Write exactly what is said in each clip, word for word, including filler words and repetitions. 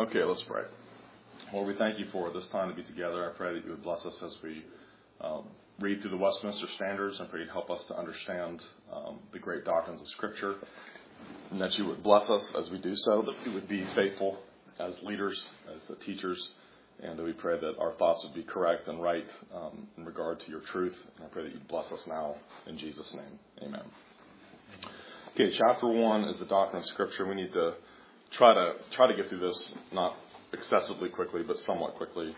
Okay, let's pray. Lord, we thank you for this time to be together. I pray that you would bless us as we um, read through the Westminster Standards, and pray you'd help us to understand um, the great doctrines of Scripture, and that you would bless us as we do so, that we would be faithful as leaders, as uh, teachers, and that we pray that our thoughts would be correct and right um, in regard to your truth. And I pray that you'd bless us now in Jesus' name. Amen. Okay, chapter one is the doctrine of Scripture. We need to try to try to get through this, not excessively quickly, but somewhat quickly.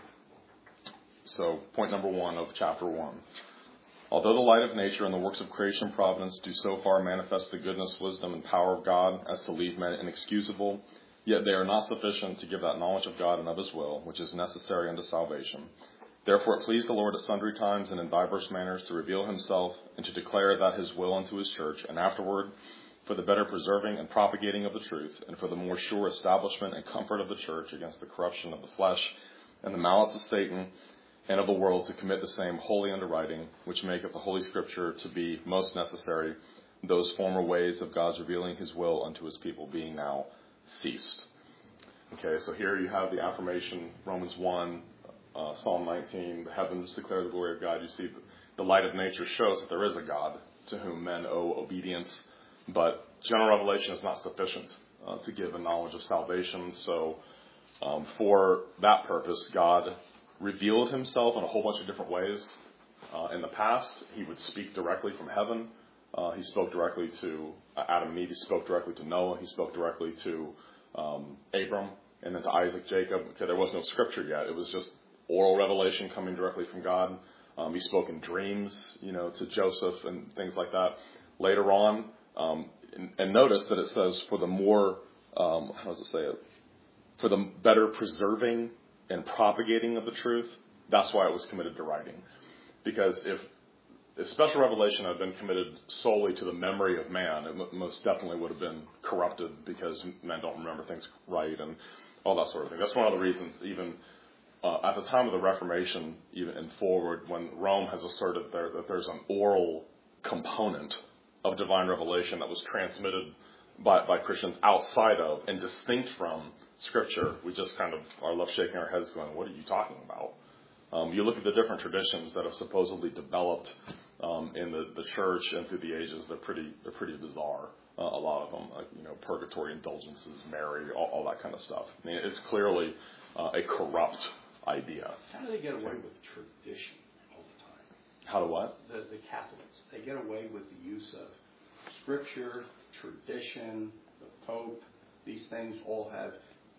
So, point number one of chapter one. Although the light of nature and the works of creation providence do so far manifest the goodness, wisdom, and power of God as to leave men inexcusable, yet they are not sufficient to give that knowledge of God and of his will, which is necessary unto salvation. Therefore it pleased the Lord at sundry times and in divers manners to reveal himself and to declare that his will unto his church, and afterward for the better preserving and propagating of the truth, and for the more sure establishment and comfort of the church against the corruption of the flesh and the malice of Satan and of the world, to commit the same wholly unto writing, which maketh the Holy Scripture to be most necessary, those former ways of God's revealing his will unto his people being now ceased. Okay, so here you have the affirmation, Romans one, uh, Psalm nineteen, the heavens declare the glory of God. You see the light of nature shows that there is a God to whom men owe obedience, but general revelation is not sufficient uh, to give a knowledge of salvation. So um, for that purpose, God revealed himself in a whole bunch of different ways. Uh, in the past, he would speak directly from heaven. Uh, he spoke directly to uh, Adam and Eve. He spoke directly to Noah. He spoke directly to um, Abram, and then to Isaac, Jacob. Okay, there was no scripture yet. It was just oral revelation coming directly from God. Um, he spoke in dreams, you know, to Joseph and things like that. Later on, um, and, and notice that it says for the more, um, how does it say it? For the better preserving and propagating of the truth. That's why it was committed to writing. Because if, if special revelation had been committed solely to the memory of man, it m- most definitely would have been corrupted, because men don't remember things right and all that sort of thing. That's one of the reasons even uh, at the time of the Reformation, even and forward, when Rome has asserted there, that there's an oral component of divine revelation that was transmitted by, by Christians outside of and distinct from Scripture, we just kind of are left shaking our heads going, what are you talking about? Um, you look at the different traditions that have supposedly developed um, in the, the church and through the ages, they're pretty they're pretty bizarre, uh, a lot of them, like, you know, purgatory indulgences, Mary, all, all that kind of stuff. I mean, it's clearly uh, a corrupt idea. How do they get away with tradition all the time? How do what? The, the Catholics. They get away with the use of Scripture, tradition, the Pope. These things all have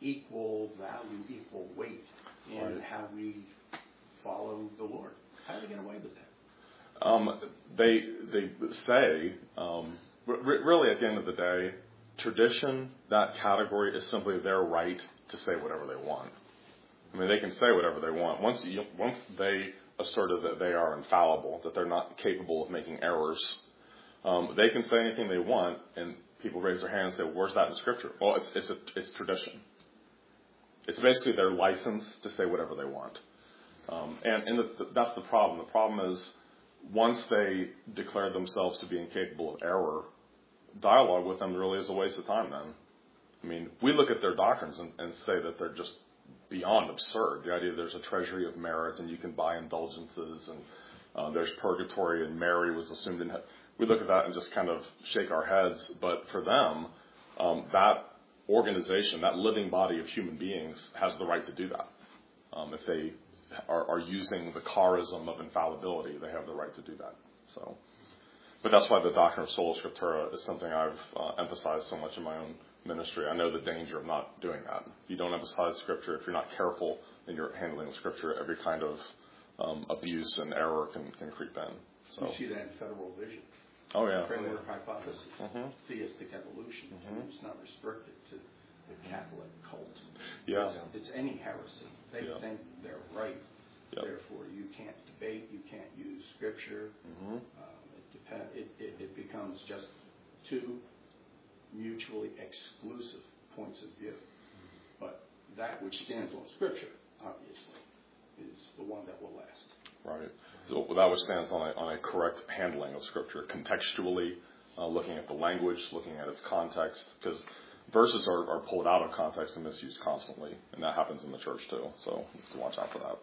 equal value, equal weight in right. how we follow the Lord. How do they get away with that? Um, they they say, um, re- really at the end of the day, tradition, that category, is simply their right to say whatever they want. I mean, they can say whatever they want. Once you, once they asserted that they are infallible, that they're not capable of making errors, um, they can say anything they want, and people raise their hand and say, where's that in Scripture? Well, it's it's, a, it's tradition. It's basically their license to say whatever they want. Um, and and the, the, that's the problem. The problem is, once they declare themselves to be incapable of error, dialogue with them really is a waste of time then. I mean, we look at their doctrines and, and say that they're just beyond absurd. The idea that there's a treasury of merit and you can buy indulgences, and uh, there's purgatory and Mary was assumed in heaven. We look at that and just kind of shake our heads. But for them, um, that organization, that living body of human beings, has the right to do that. Um, if they are, are using the charism of infallibility, they have the right to do that. So, but that's why the doctrine of sola scriptura is something I've uh, emphasized so much in my own ministry. I know the danger of not doing that. If you don't emphasize Scripture, if you're not careful in your handling of Scripture, every kind of um, abuse and error can, can creep in. So. You see that in federal vision. Oh, yeah. Framework hypothesis, mm-hmm. theistic evolution. Mm-hmm. It's not restricted to the Catholic cult. Yeah. It's, it's any heresy. They yeah. think they're right. Yep. Therefore, you can't debate. You can't use Scripture. Mm-hmm. Um, it, depend, it, it, it becomes just two mutually exclusive points of view. But that which stands on Scripture, obviously, is the one that will last. Right. So that which stands on a, on a correct handling of Scripture, contextually, uh, looking at the language, looking at its context. Because verses are, are pulled out of context and misused constantly, and that happens in the church too, so you have to watch out for that.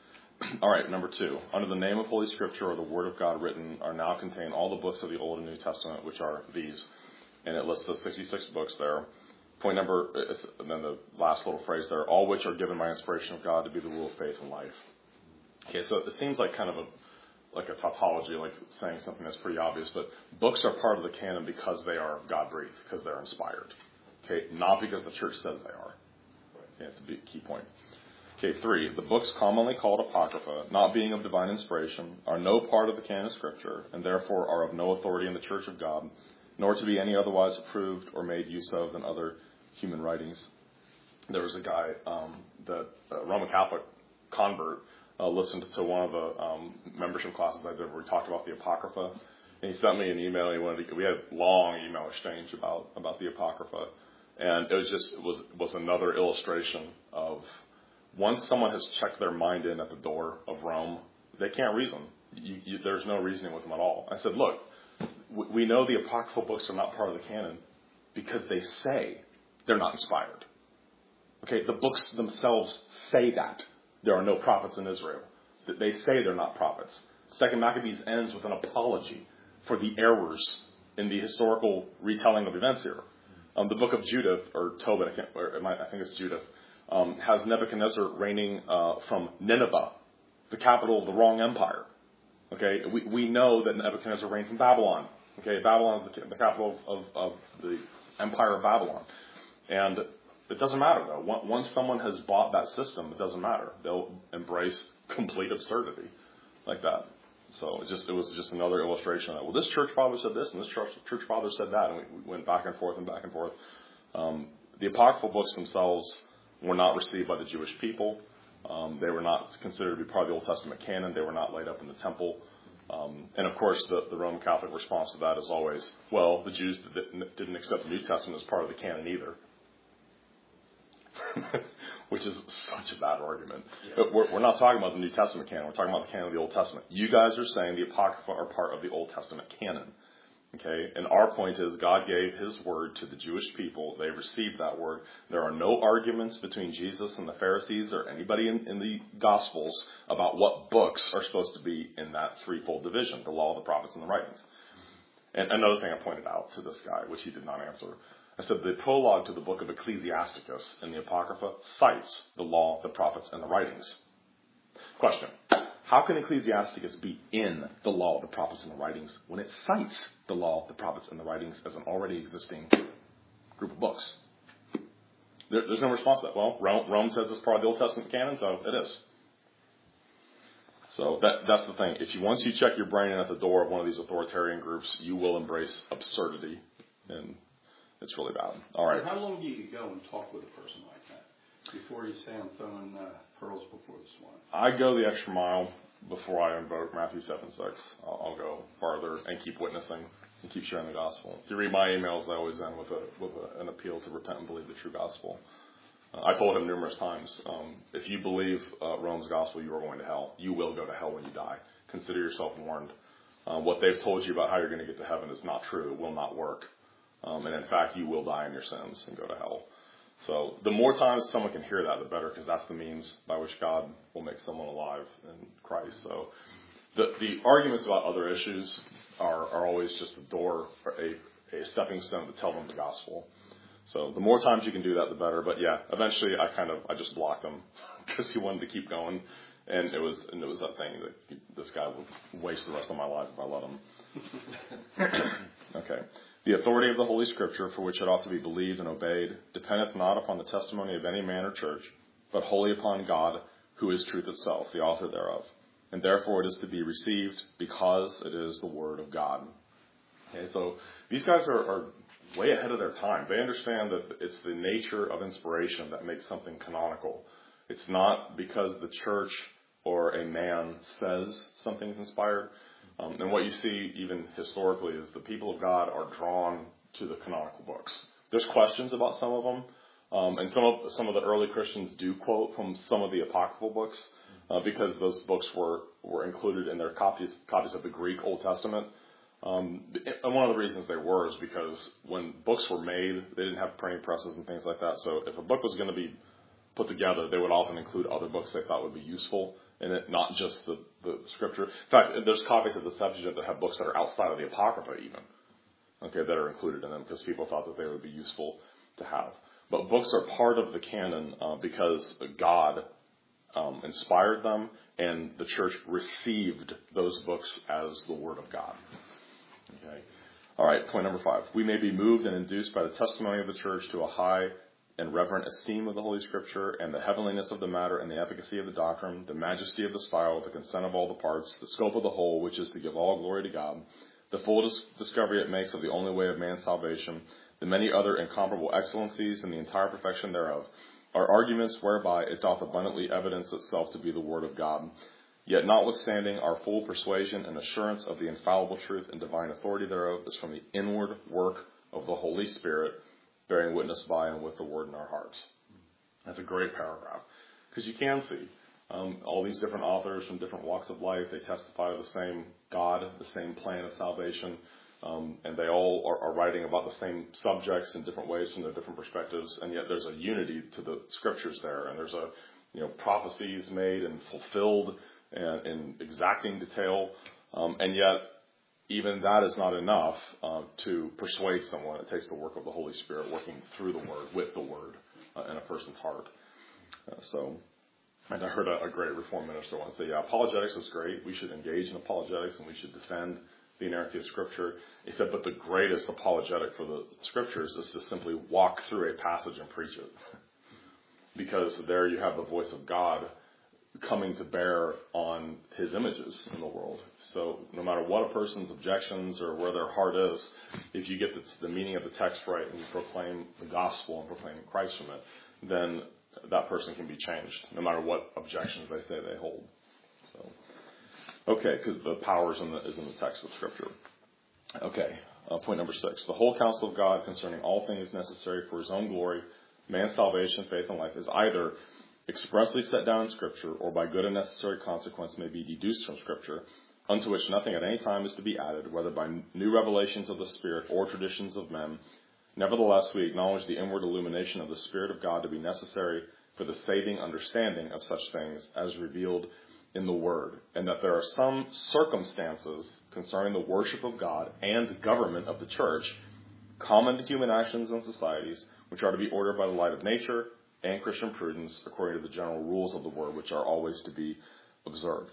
All right, number two. Under the name of Holy Scripture or the Word of God written are now contained all the books of the Old and New Testament, which are these. And it lists the sixty-six books there. Point number, and then the last little phrase there, all which are given by inspiration of God to be the rule of faith and life. Okay, so it seems like kind of a like a tautology, like saying something that's pretty obvious, but books are part of the canon because they are God-breathed, because they're inspired. Okay, not because the church says they are. Okay, that's a big key point. Okay, three, the books commonly called Apocrypha, not being of divine inspiration, are no part of the canon of Scripture, and therefore are of no authority in the Church of God, nor to be any otherwise approved or made use of than other human writings. There was a guy, um, the uh, Roman Catholic convert, uh, listened to one of the um, membership classes I did where we talked about the Apocrypha, and he sent me an email. He wanted to, we had a long email exchange about, about the Apocrypha, and it was just it was was another illustration of once someone has checked their mind in at the door of Rome, they can't reason. You, you, there's no reasoning with them at all. I said, look, we, we know the apocryphal books are not part of the canon because they say they're not inspired. Okay, the books themselves say that. There are no prophets in Israel. They say they're not prophets. Second Maccabees ends with an apology for the errors in the historical retelling of events here. Um, the book of Judith, or Tobit, I, can't, or it might, I think it's Judith, Um, has Nebuchadnezzar reigning uh, from Nineveh, the capital of the wrong empire. Okay, we, we know that Nebuchadnezzar reigned from Babylon. Okay, Babylon is the, the capital of, of, of the empire of Babylon. And it doesn't matter, though. Once someone has bought that system, it doesn't matter. They'll embrace complete absurdity like that. So it just it was just another illustration of that. Well, this church father said this, and this church, church father said that, and we, we went back and forth and back and forth. Um, the apocryphal books themselves were not received by the Jewish people. Um, they were not considered to be part of the Old Testament canon. They were not laid up in the temple. Um, and of course, the, the Roman Catholic response to that is always, well, the Jews didn't, didn't accept the New Testament as part of the canon either. Which is such a bad argument. Yes. We're, we're not talking about the New Testament canon. We're talking about the canon of the Old Testament. You guys are saying the Apocrypha are part of the Old Testament canon. Okay, and our point is God gave his word to the Jewish people. They received that word. There are no arguments between Jesus and the Pharisees or anybody in, in the Gospels about what books are supposed to be in that threefold division, the law, the prophets, and the writings. And another thing I pointed out to this guy, which he did not answer, I said the prologue to the book of Ecclesiasticus in the Apocrypha cites the law, the prophets, and the writings. Question. How can Ecclesiasticus be in the law, the prophets, and the writings when it cites the law, the prophets, and the writings as an already existing group of books? There, there's no response to that. Well, Rome, Rome says it's part of the Old Testament canon, so it is. So that, that's the thing. If you once you check your brain in at the door of one of these authoritarian groups, you will embrace absurdity, and it's really bad. All right. And how long do you go and talk with a person like that before you say I'm throwing uh, pearls before the swine? I go the extra mile before I invoke Matthew seven six. I'll, I'll go farther and keep witnessing and keep sharing the gospel. If you read my emails, I always end with a with a, an appeal to repent and believe the true gospel. Uh, I told him numerous times, um, if you believe uh, Rome's gospel, you are going to hell. You will go to hell when you die. Consider yourself warned. Uh, what they've told you about how you're going to get to heaven is not true. It will not work. Um, and in fact, you will die in your sins and go to hell. So the more times someone can hear that, the better, because that's the means by which God will make someone alive in Christ. So the the arguments about other issues are, are always just a door, or a, a stepping stone to tell them the gospel. So the more times you can do that, the better. But yeah, eventually I kind of I just blocked him because he wanted to keep going, and it was and it was that thing that he, this guy would waste the rest of my life if I let him. Okay. The authority of the Holy Scripture, for which it ought to be believed and obeyed, dependeth not upon the testimony of any man or church, but wholly upon God, who is truth itself, the author thereof. And therefore it is to be received because it is the Word of God. Okay, so these guys are, are way ahead of their time. They understand that it's the nature of inspiration that makes something canonical. It's not because the church or a man says something's inspired. Um, and what you see even historically is the people of God are drawn to the canonical books. There's questions about some of them, um, and some of some of the early Christians do quote from some of the apocryphal books uh, because those books were, were included in their copies copies of the Greek Old Testament. Um, and one of the reasons they were is because when books were made, they didn't have printing presses and things like that. So if a book was going to be put together, they would often include other books they thought would be useful in it, not just the, the scripture. In fact, there's copies of the Septuagint that have books that are outside of the Apocrypha even, okay, that are included in them because people thought that they would be useful to have. But books are part of the canon uh, because God um, inspired them, and the church received those books as the Word of God. Okay. All right, point number five. We may be moved and induced by the testimony of the church to a high and reverent esteem of the Holy Scripture, and the heavenliness of the matter, and the efficacy of the doctrine, the majesty of the style, the consent of all the parts, the scope of the whole, which is to give all glory to God, the full dis- discovery it makes of the only way of man's salvation, the many other incomparable excellencies, and the entire perfection thereof, are arguments whereby it doth abundantly evidence itself to be the Word of God. Yet notwithstanding, our full persuasion and assurance of the infallible truth and divine authority thereof is from the inward work of the Holy Spirit, bearing witness by and with the Word in our hearts. That's a great paragraph, because you can see um, all these different authors from different walks of life. They testify to the same God, the same plan of salvation, um, and they all are, are writing about the same subjects in different ways from their different perspectives. And yet, there's a unity to the scriptures there, and there's a you know prophecies made and fulfilled and in exacting detail, um, and yet even that is not enough uh, to persuade someone. It takes the work of the Holy Spirit working through the Word, with the Word, uh, in a person's heart. Uh, so, and I heard a, a great Reformed minister once say, yeah, apologetics is great. We should engage in apologetics and we should defend the inerrancy of Scripture. He said, but the greatest apologetic for the Scriptures is to simply walk through a passage and preach it. Because there you have the voice of God coming to bear on his images in the world. So no matter what a person's objections or where their heart is, if you get the, the meaning of the text right and you proclaim the gospel and proclaim Christ from it, then that person can be changed, no matter what objections they say they hold. So, okay, because the power is in the, is in the text of Scripture. Okay, uh, point number six. The whole counsel of God concerning all things necessary for his own glory, man's salvation, faith, and life is either expressly set down in Scripture, or by good and necessary consequence may be deduced from Scripture, unto which nothing at any time is to be added, whether by new revelations of the Spirit or traditions of men. Nevertheless, we acknowledge the inward illumination of the Spirit of God to be necessary for the saving understanding of such things as revealed in the Word, and that there are some circumstances concerning the worship of God and government of the church, common to human actions and societies, which are to be ordered by the light of nature and Christian prudence, according to the general rules of the Word, which are always to be observed.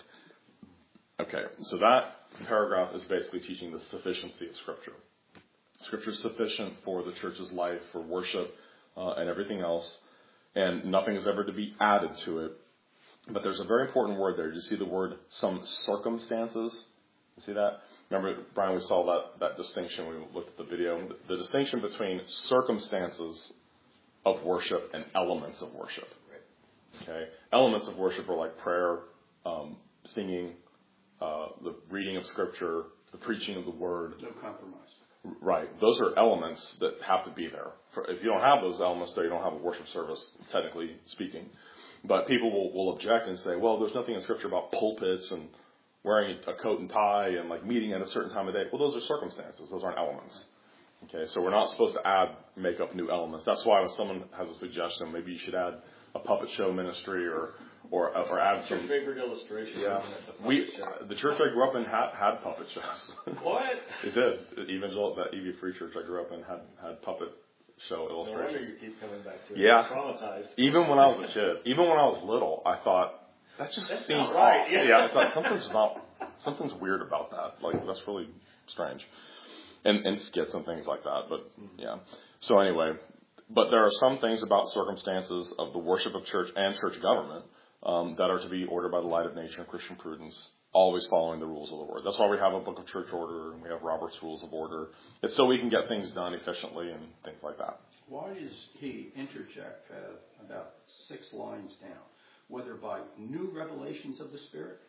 Okay, so that paragraph is basically teaching the sufficiency of Scripture. Scripture is sufficient for the church's life, for worship, uh, and everything else, and nothing is ever to be added to it. But there's a very important word there. Did you see the word some circumstances? You see that? Remember, Brian, we saw that, that distinction when we looked at the video. The, the distinction between circumstances of worship and elements of worship. Okay, elements of worship are like prayer, um, singing, uh, the reading of Scripture, the preaching of the Word. No compromise. Right, those are elements that have to be there. For, if you don't have those elements there, you don't have a worship service, technically speaking. But people will, will object and say, well, there's nothing in Scripture about pulpits and wearing a coat and tie and like meeting at a certain time of day. Well, those are circumstances. Those aren't elements. Okay, so we're not supposed to add, make up new elements. That's why when someone has a suggestion, maybe you should add a puppet show ministry or or or add What's some. your favorite illustration? Yeah, The we show? the church I grew up in had had puppet shows. What? It did. Evangel that E V Free Church I grew up in had had puppet show No wonder illustrations. you keep coming back to it. Yeah. You're traumatized. Even when I was a kid, even when I was little, I thought that just That's seems not right. off. Yeah. Yeah, I thought something's not something's weird about that. Like that's really strange. And, and skits and things like that, but yeah. So anyway, but there are some things about circumstances of the worship of church and church government um, that are to be ordered by the light of nature and Christian prudence, always following the rules of the Word. That's why we have a book of church order and we have Robert's Rules of Order. It's so we can get things done efficiently and things like that. Why does he interject uh, about six lines down, whether by new revelations of the Spirit?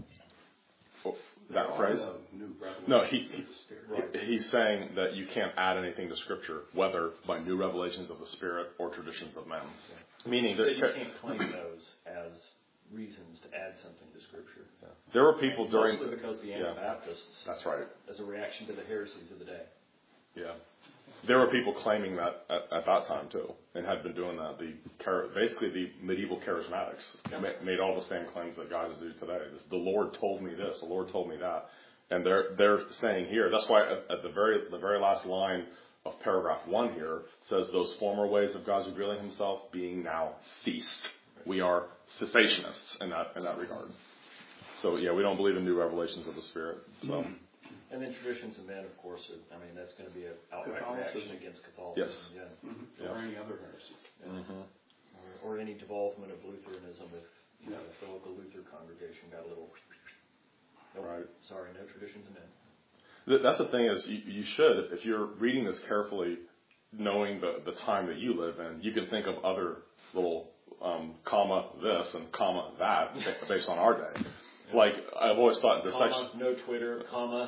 Oh, There that are phrase? no new revelations No, he, of the Spirit. he he's saying that you can't add anything to Scripture, whether by new revelations of the Spirit or traditions of men. Meaning that that you can't claim those as reasons to add something to Scripture. Yeah. There were people during... Mostly because the yeah. Anabaptists... That's right. As a reaction to the heresies of the day. Yeah. There were people claiming that at, at that time, too, and had been doing that. The Basically, the medieval charismatics yeah. ma- made all the same claims that guys do today. This, the Lord told me this, the Lord told me that. And they're they're saying here, that's why at, at the very the very last line of paragraph one here says, those former ways of God's revealing himself being now ceased. We are cessationists in that in that regard. So, yeah, we don't believe in new revelations of the Spirit. So. Mm-hmm. And then traditions of men, of course, are, I mean, that's going to be an outright reaction against Catholicism. Yes. Yeah. Mm-hmm. Yeah. Or any other heresy. Yeah. Mm-hmm. Or, or any development of Lutheranism if, you know, if the local Luther congregation got a little... Nope, right. Sorry, no traditions of men. That's the thing is, you, you should, if you're reading this carefully, knowing the, the time that you live in, you can think of other little um, comma this and comma that based on our day. Like, I've always thought the comma, section... no Twitter, comma,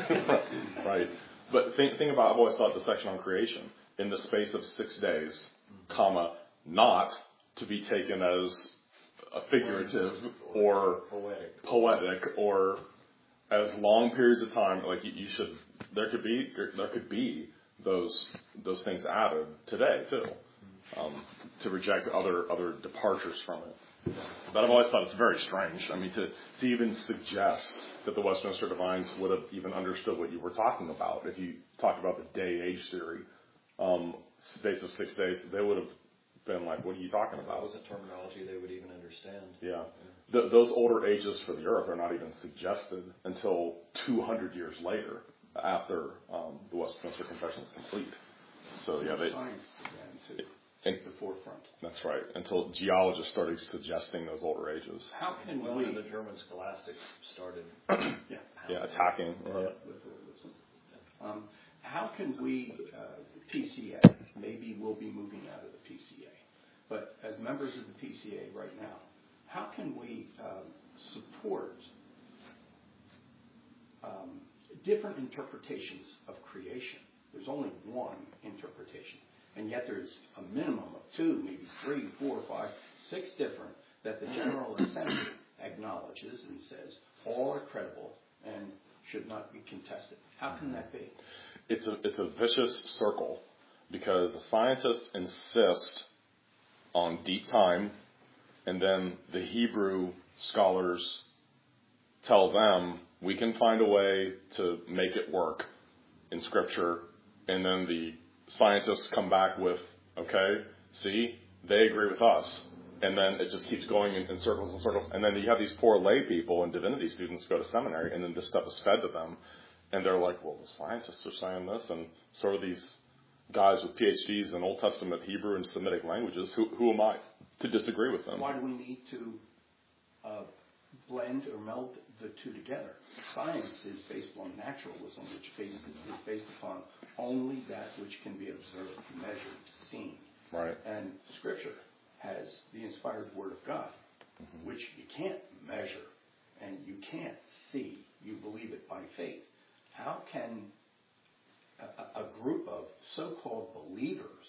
no... Right. But think, think about, I've always thought the section on creation, in the space of six days, mm-hmm. comma, not to be taken as a figurative or poetic. poetic or as long periods of time. Like, you, you should, there could be, there, there could be those, those things added today, too, um, to reject other, other departures from it. But I've always thought it's very strange. I mean, to, to even suggest that the Westminster Divines would have even understood what you were talking about. If you talked about the day-age theory, um, space of six days, they would have been like, what are you talking about? That wasn't terminology they would even understand. Yeah. The, those older ages for the earth are not even suggested until two hundred years later, after um, the Westminster Confession is complete. So, yeah, they... Science began to and, take the forefront. That's right. Until geologists started suggesting those older ages. How can well, we... the German scholastics started... yeah. yeah, attacking. Uh, um, how can we, uh, P C A, maybe we'll be moving out of the P C A, but as members of the P C A right now, how can we um, support um, different interpretations of creation? There's only one interpretation. And yet there's a minimum of two, maybe three, four, five, six different that the General Assembly acknowledges and says all are credible and should not be contested. How can that be? It's a it's a vicious circle because the scientists insist on deep time, and then the Hebrew scholars tell them we can find a way to make it work in Scripture, and then the scientists come back with, okay, see, they agree with us. And then it just keeps going in, in circles and circles. And then you have these poor lay people and divinity students go to seminary, and then this stuff is fed to them. And they're like, well, the scientists are saying this. And sort of these guys with P H Ds in Old Testament Hebrew and Semitic languages, who, who am I to disagree with them? Why do we need to uh, blend or meld the two together? Science is based on naturalism, which based, is based upon only that which can be observed, measured, seen. Right. And Scripture has the inspired Word of God, mm-hmm. which you can't measure and you can't see. You believe it by faith. How can a, a group of so-called believers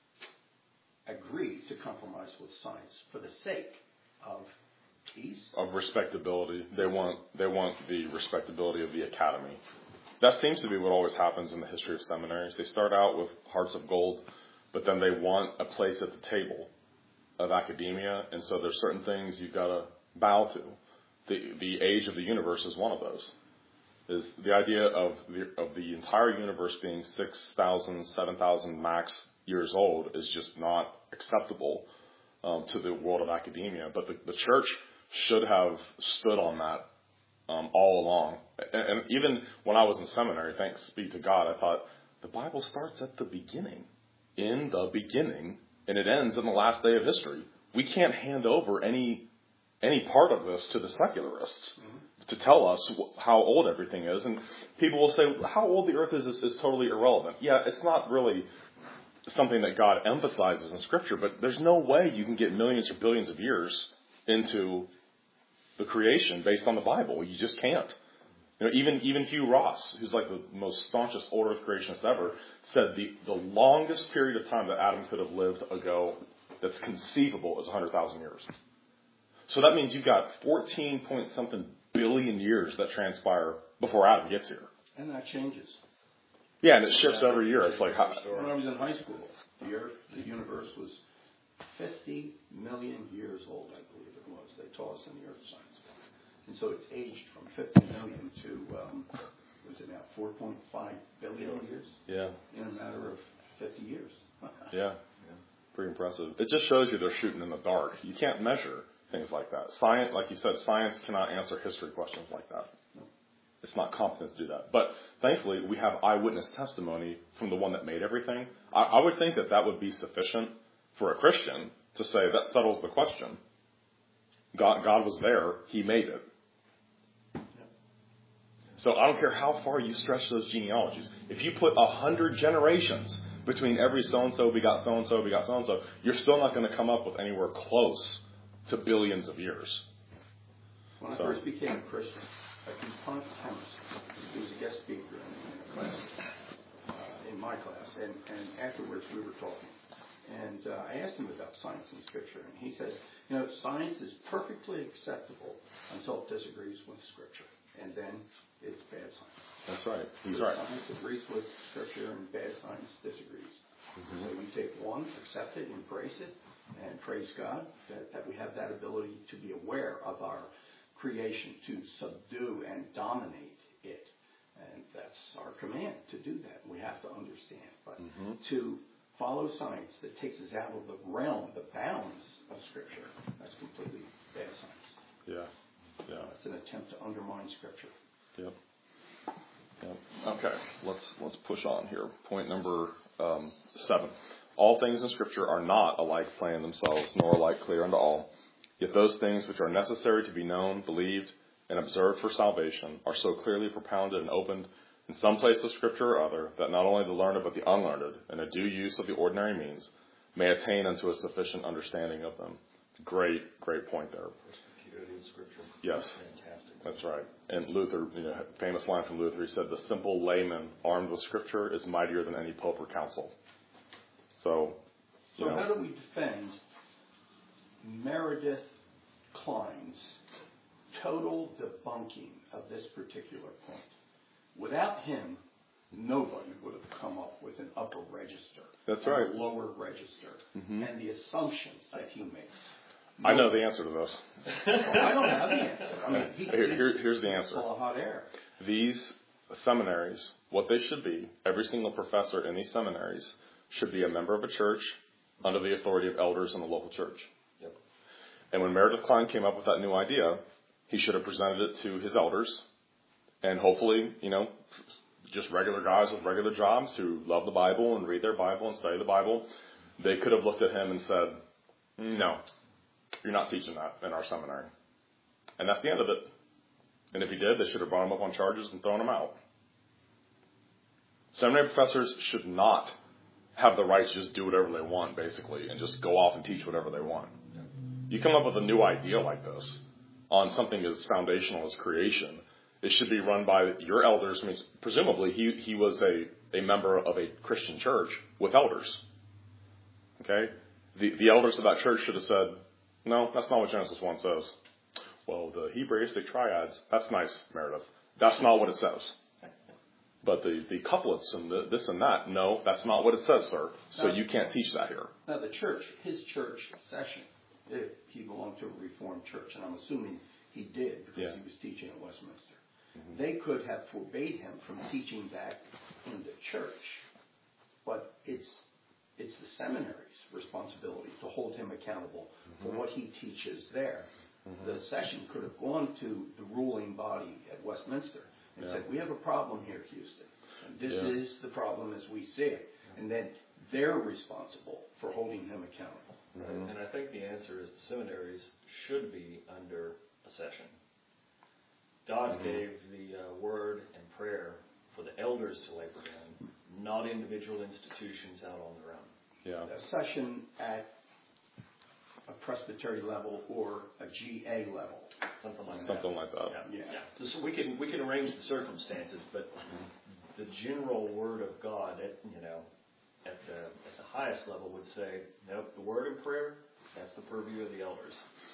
agree to compromise with science for the sake of peace? Of respectability. They want they want the respectability of the academy. That seems to be what always happens in the history of seminaries. They start out with hearts of gold, but then they want a place at the table of academia, and so there's certain things you've got to bow to. The the age of the universe is one of those. Is the idea of the of the entire universe being six thousand, seven thousand max years old is just not acceptable um, to the world of academia. But the, the church should have stood on that um, all along. And, and even when I was in seminary, thanks be to God, I thought the Bible starts at the beginning, in the beginning, and it ends in the last day of history. We can't hand over any any part of this to the secularists mm-hmm. to tell us how old everything is. And people will say, how old the earth is, is is totally irrelevant. Yeah, it's not really something that God emphasizes in Scripture, but there's no way you can get millions or billions of years into the creation based on the Bible. You just can't. You know, even even Hugh Ross, who's like the most staunchest old earth creationist ever, said the, the longest period of time that Adam could have lived ago that's conceivable is one hundred thousand years. So that means you've got fourteen point something billion years that transpire before Adam gets here. And that changes. Yeah, and it shifts every year. It's like, how, When I was in high school, the Earth, the universe was fifty million years old, I believe it was. They taught us in the Earth science. And so it's aged from fifty million to, um, what is it now, four point five billion years? yeah, In a matter of fifty years. yeah, pretty impressive. It just shows you they're shooting in the dark. You can't measure things like that. Science, like you said, science cannot answer history questions like that. It's not competent to do that. But thankfully, we have eyewitness testimony from the one that made everything. I, I would think that that would be sufficient for a Christian to say that settles the question. God, God was there. He made it. So I don't care how far you stretch those genealogies. If you put a hundred generations between every so-and-so begot so-and-so begot so-and-so, you're still not going to come up with anywhere close to billions of years. When So. I first became a Christian, a DuPont chemist, he was a guest speaker in, in a class, uh, in my class, and, and afterwards we were talking. And uh, I asked him about science and Scripture, and he says, you know, science is perfectly acceptable until it disagrees with Scripture, and then it's bad science. That's right. He's Good right. Science agrees with Scripture, and bad science disagrees. Mm-hmm. So we take one, accept it, embrace it, and praise God that, that we have that ability to be aware of our creation, to subdue and dominate it. And that's our command, to do that. We have to understand. But mm-hmm. to follow science that takes us out of the realm, the bounds of Scripture, that's completely bad science. Yeah. Yeah. It's an attempt to undermine Scripture. Yep. Yep. Okay. Let's let's push on here. Point number um, seven. All things in Scripture are not alike plain in themselves, nor alike clear unto all. Yet those things which are necessary to be known, believed, and observed for salvation are so clearly propounded and opened in some place of Scripture or other, that not only the learned but the unlearned, in a due use of the ordinary means, may attain unto a sufficient understanding of them. Great, great point there. Perspicuity in Scripture. Yes. Fantastic. That's right. And Luther, you know, famous line from Luther, he said, the simple layman armed with Scripture is mightier than any pope or council. So, you So know. how do we defend Meredith Klein's total debunking of this particular point? Without him, nobody would have come up with an upper register. That's and right. a lower register. Mm-hmm. And the assumptions that he makes. I know the answer to this. Well, I don't have the answer. I mean, he, Here, here, here's the answer. Full of hot air. These seminaries, what they should be, every single professor in these seminaries should be a member of a church under the authority of elders in the local church. Yep. And when Meredith Kline came up with that new idea, he should have presented it to his elders, and hopefully, you know, just regular guys with regular jobs who love the Bible and read their Bible and study the Bible, they could have looked at him and said, no, you're not teaching that in our seminary. And that's the end of it. And if he did, they should have brought him up on charges and thrown him out. Seminary professors should not have the right to just do whatever they want, basically, and just go off and teach whatever they want. You come up with a new idea like this on something as foundational as creation, it should be run by your elders. I mean, presumably, he, he was a, a member of a Christian church with elders. Okay? The, the elders of that church should have said, no, that's not what Genesis one says. Well, the Hebraistic triads, that's nice, Meredith. That's not what it says. But the, the couplets and the, this and that, no, that's not what it says, sir. So now, you can't teach that here. Now, the church, his church session, if he belonged to a Reformed church, and I'm assuming he did because yeah. he was teaching at Westminster, mm-hmm. they could have forbade him from teaching that in the church. But it's it's the seminary's responsibility to hold him accountable mm-hmm. for what he teaches there. Mm-hmm. The session could have gone to the ruling body at Westminster and yeah. said, we have a problem here, Houston. And this yeah. is the problem as we see it. And then they're responsible for holding him accountable. Mm-hmm. And I think the answer is the seminaries should be under a session. God mm-hmm. gave the uh, word and prayer for the elders to labor in, not individual institutions out on their own. Yeah. A session at a presbytery level or a G A level. Something like Something that. like that. Yeah. yeah. yeah. So we can we can arrange the circumstances, but mm-hmm. the general word of God, at, you know, at the at the highest level would say, nope, the word and prayer, that's the purview of the elders.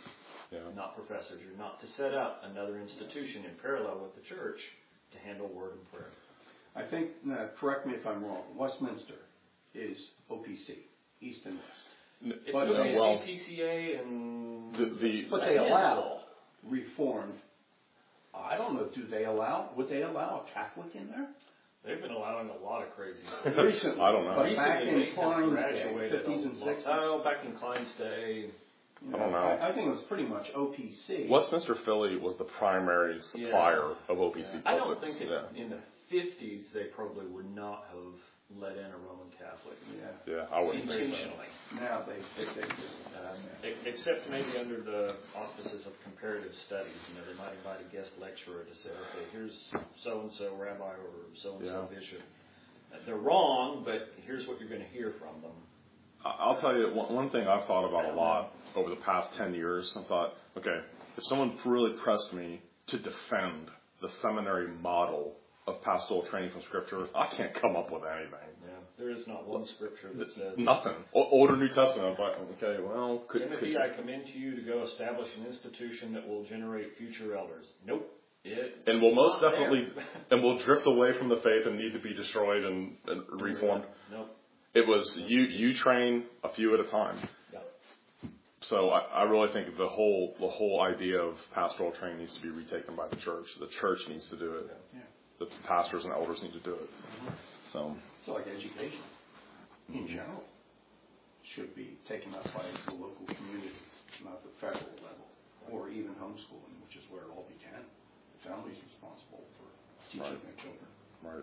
Yeah. not professors. You're not to set up another institution in parallel with the church to handle word and prayer. I think, uh, correct me if I'm wrong, Westminster is O P C, East and West. It's But, O uh, P C, well, P C A, and The, the But they allow Reformed. I don't know, do they allow, would they allow a Catholic in there? they've been allowing a lot of crazy. Recently. I don't know. But back Recently, in they have Klein's day, graduated fifties a and lot. sixties. Oh, back in Klein's day. You I don't know. I, I think it was pretty much O P C. Westminster Philly was the primary supplier Yeah. of O P C. Yeah. I don't pulpits. think it, Yeah. in the fifties they probably would not have let in a Roman Catholic Yeah. Yeah, I wouldn't think so. intentionally. Now they, they, they do. Um, e- except maybe under the auspices of comparative studies, you know, they might invite a guest lecturer to say, okay, here's so-and-so rabbi or so-and-so Yeah. bishop. Uh, They're wrong, but here's what you're going to hear from them. I- I'll tell you one, one thing I've thought about a lot over the past ten years. I thought, okay, if someone really pressed me to defend the seminary model of pastoral training from Scripture, I can't come up with anything. Yeah, there is not one scripture that says, Nothing. O- Old or New Testament, I'm like, okay, well, could, could Timothy, you? I commend to you to go establish an institution that will generate future elders. Nope. It And will it's most not definitely, there. and will drift away from the faith and need to be destroyed and, and reformed. Nope. It was you, you train a few at a time. Yeah. So I, I really think the whole the whole idea of pastoral training needs to be retaken by the church. The church needs to do it. Yeah. The pastors and elders need to do it. So It's like education in general should be taken up by the local community, not the federal level, or even homeschooling, which is where it all began. The family's responsible for teaching Right. their children. right.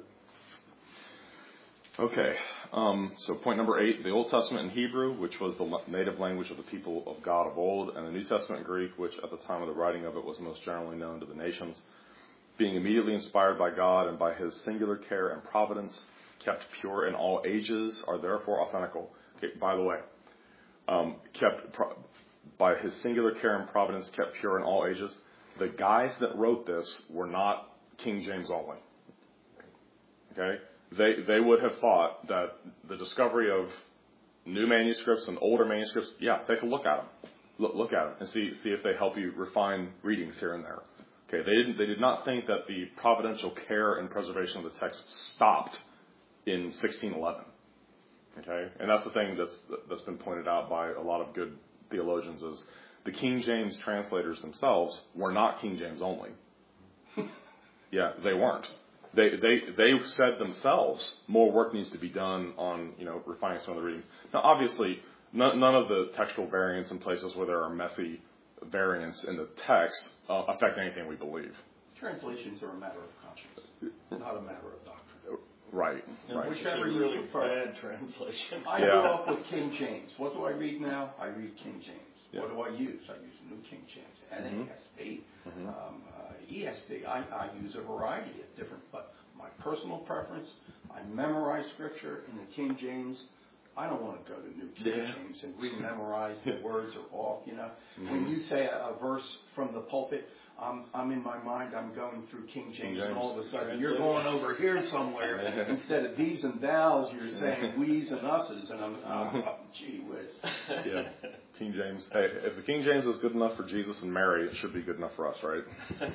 Okay. Um, so point number eight: the Old Testament in Hebrew, which was the native language of the people of God of old, and the New Testament in Greek, which at the time of the writing of it was most generally known to the nations. Being immediately inspired by God and by His singular care and providence, kept pure in all ages, are therefore authentical. Okay, by the way, um, kept pro- by His singular care and providence, kept pure in all ages. The guys that wrote this were not King James only. Okay, they they would have thought that the discovery of new manuscripts and older manuscripts, yeah, take a look at them, look, look at them, and see see if they help you refine readings here and there. Okay, they didn't. They did not think that the providential care and preservation of the text stopped in sixteen eleven. Okay, and that's the thing that's that's been pointed out by a lot of good theologians is the King James translators themselves were not King James only. Yeah, they weren't. They they they said themselves more work needs to be done on you know refining some of the readings. Now, obviously, none, none of the textual variants in places where there are messy variants in the text uh, affect anything we believe. Translations are a matter of conscience, not a matter of doctrine. Right, And right. Whichever it's a you really prefer. bad translation. I Yeah. grew up with King James. What do I read now? I read King James. Yeah. What do I use? I use New King James, N A S B, Mhm. um, uh, E S V. I, I use a variety of different, but my personal preference, I memorize Scripture in the King James. I don't want to go to New King Yeah. James and re-memorize the words are off, you know. Mhm. When you say a, a verse from the pulpit, I'm, I'm in my mind, I'm going through King James, and James. all of a sudden Translate. you're going over here somewhere. Instead of these and thous, you're saying we's and us's, and I'm, oh, oh, gee whiz. Yeah, King James. Hey, if the King James is good enough for Jesus and Mary, it should be good enough for us, right?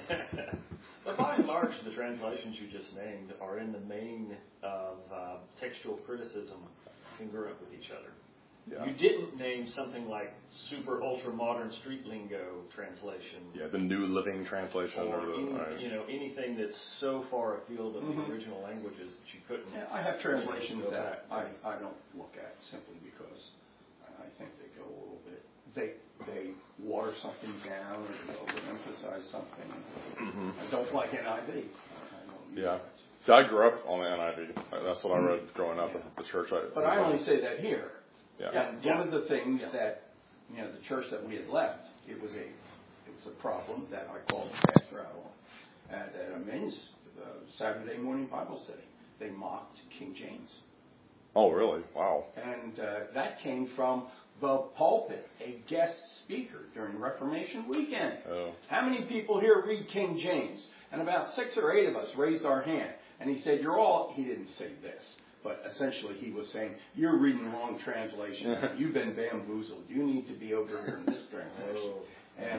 But by and large, the translations you just named are in the main of uh, textual criticism congruent with each other. Yeah. You didn't name something like super ultra modern street lingo translation, Yeah, the New Living Translation. or Or the, any, right. you know anything that's so far afield of Mhm. the original languages that you couldn't. Yeah, I have translations go that back. I, I don't look at simply because I I think they go a little bit, they, they water something down or they overemphasize something. Mhm. I don't like N I V. I don't use Yeah. it. See, I grew up on the N I V. That's what I read growing up at the church. I, But I only say that here. Yeah. And one of the things Yeah. that, you know, the church that we had left, it was a, it was a problem that I called the pastor out on. At, at a men's uh, Saturday morning Bible study, they mocked King James. Oh, really? Wow. And uh, that came from the pulpit, a guest speaker during Reformation weekend. Oh. How many people here read King James? And about six or eight of us raised our hand. And he said, you're all, he didn't say this, but essentially he was saying, you're reading the wrong translation. You've been bamboozled. You need to be over here in this translation. Oh. And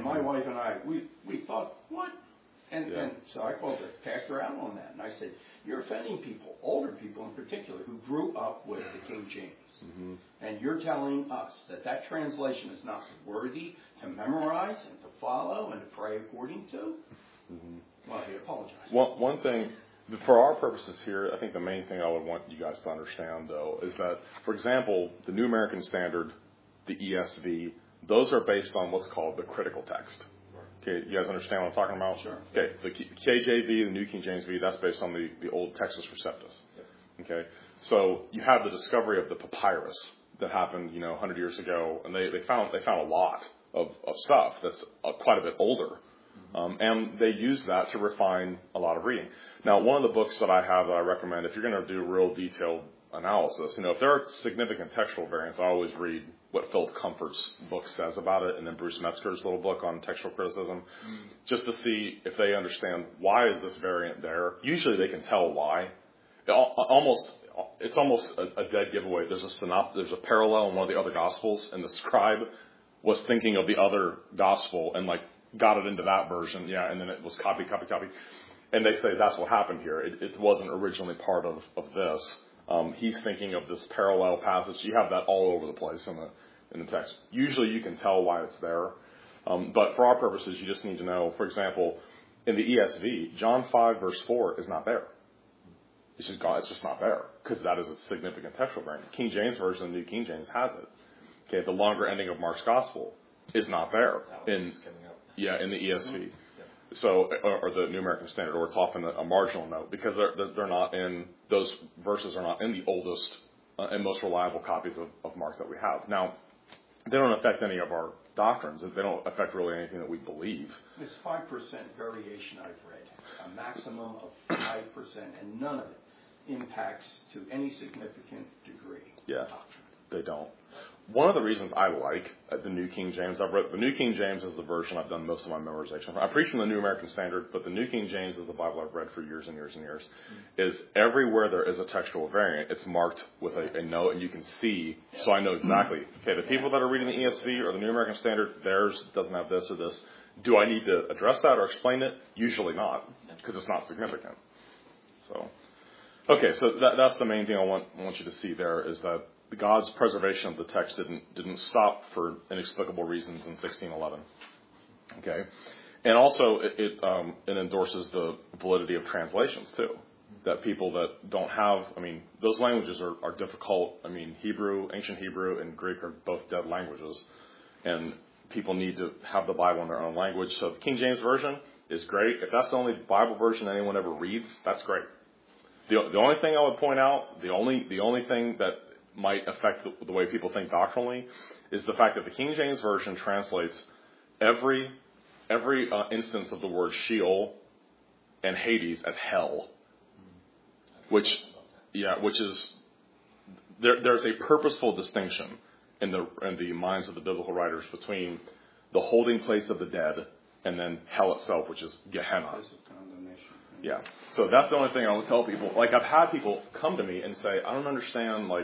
My wife and I, we, we thought, what? And, Yeah. and so I called the pastor out on that, and I said, you're offending people, older people in particular, who grew up with the King James. Mm-hmm. And you're telling us that that translation is not worthy to memorize and to follow and to pray according to? Mm-hmm. Well, he apologized. One, one thing, for our purposes here, I think the main thing I would want you guys to understand, though, is that, for example, the New American Standard, the E S V, those are based on what's called the critical text. Okay, you guys understand what I'm talking about? Sure. Okay, the K J V, the New King James V, that's based on the, the old Textus Receptus. Okay, so you have the discovery of the papyrus that happened, you know, one hundred years ago, and they, they found they found a lot of, of stuff that's uh, quite a bit older, um, and they use that to refine a lot of reading. Now, one of the books that I have that I recommend, if you're going to do real detailed analysis, you know, if there are significant textual variants, I always read what Philip Comfort's book says about it, and then Bruce Metzger's little book on textual criticism, mm. just to see if they understand why is this variant there. Usually they can tell why. It almost, it's almost a, a dead giveaway. There's a synop, there's a parallel in one of the other Gospels, and the scribe was thinking of the other Gospel and like got it into that version, yeah, and then it was copy, copy, copy. And they say that's what happened here. It, it wasn't originally part of, of this. Um, he's thinking of this parallel passage. You have that all over the place in the in the text. Usually you can tell why it's there. Um, but for our purposes, you just need to know, for example, in the E S V, John five verse four is not there. It's just gone. It's just not there because that is a significant textual variant. King James Version, the New King James has it. Okay, the longer ending of Mark's Gospel is not there in yeah in the E S V. So, or, or the New American Standard, or it's often a, a marginal note because they're they're not in those verses are not in the oldest uh, and most reliable copies of, of Mark that we have. Now, they don't affect any of our doctrines. They don't affect really anything that we believe. This five percent variation I've read, a maximum of five percent, and none of it impacts to any significant degree. Yeah, doctrine. They don't. One of the reasons I like the New King James, I've read, the New King James is the version I've done most of my memorization. I preach from the New American Standard, but the New King James is the Bible I've read for years and years and years. Mm-hmm. Is everywhere there is a textual variant, it's marked with a, a note, and you can see, so I know exactly, okay, the people that are reading the E S V or the New American Standard, theirs doesn't have this or this. Do I need to address that or explain it? Usually not, because it's not significant. So, okay, so that, that's the main thing I want, I want you to see there is that God's preservation of the text didn't didn't stop for inexplicable reasons in sixteen eleven. Okay, and also it it, um, it endorses the validity of translations too. That people that don't have, I mean, those languages are, are difficult. I mean, Hebrew, ancient Hebrew, and Greek are both dead languages, and people need to have the Bible in their own language. So the King James Version is great. If that's the only Bible version anyone ever reads, that's great. The the only thing I would point out, the only the only thing that might affect the, the way people think doctrinally is the fact that the King James Version translates every every uh, instance of the word Sheol and Hades as hell, which yeah, which is there. There's a purposeful distinction in the in the minds of the biblical writers between the holding place of the dead and then hell itself, which is Gehenna. Yeah, so that's the only thing I would tell people. Like I've had people come to me and say, I don't understand, like.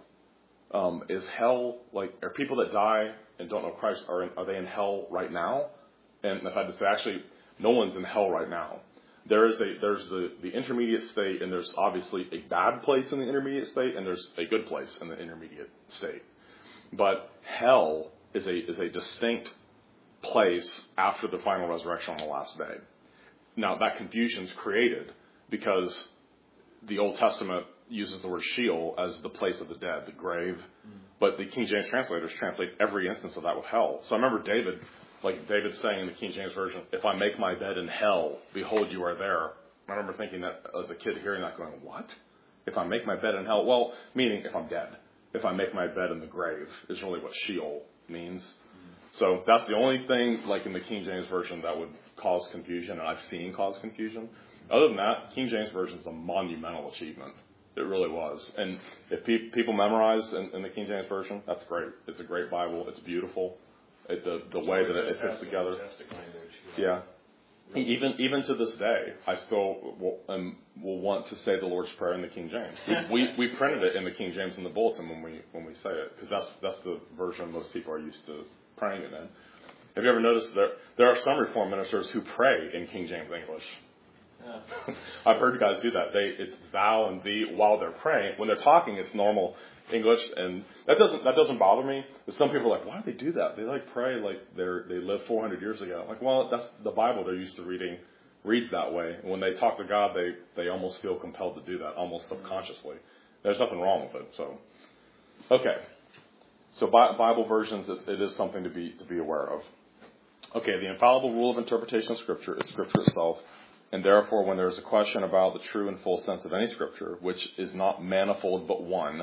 Um, is hell, like, are people that die and don't know Christ, are in, are they in hell right now? And I've had to say, actually, no one's in hell right now. There is a, there's the, the intermediate state, and there's obviously a bad place in the intermediate state, and there's a good place in the intermediate state. But hell is a, is a distinct place after the final resurrection on the last day. Now, that confusion's created because the Old Testament uses the word Sheol as the place of the dead, the grave. Mm. But the King James translators translate every instance of that with hell. So I remember David, like David saying in the King James Version, if I make my bed in hell, behold, you are there. I remember thinking that as a kid, hearing that going, what? If I make my bed in hell? Well, meaning if I'm dead. If I make my bed in the grave is really what Sheol means. Mm. So that's the only thing, like in the King James Version, that would cause confusion, and I've seen cause confusion. Other than that, King James Version is a monumental achievement. It really was. And if pe- people memorize in, in the King James Version, that's great. It's a great Bible. It's beautiful. It, the the way that it, it fits together. Language, yeah. yeah. Even even to this day, I still will, um, will want to say the Lord's Prayer in the King James. We, we we printed it in the King James in the bulletin when we when we say it, because that's that's the version most people are used to praying it in. Have you ever noticed that there are some Reformed ministers who pray in King James English? Yeah. I've heard guys do that. They it's thou and thee while they're praying. When they're talking, it's normal English, and that doesn't that doesn't bother me. But some people are like, why do they do that? They like pray like they're they lived four hundred years ago. I'm like, well, that's the Bible they're used to reading reads that way. And when they talk to God, they they almost feel compelled to do that, almost subconsciously. There's nothing wrong with it. So, okay. So Bible versions, it is something to be to be aware of. Okay, the infallible rule of interpretation of Scripture is Scripture itself. And therefore, when there is a question about the true and full sense of any Scripture, which is not manifold but one,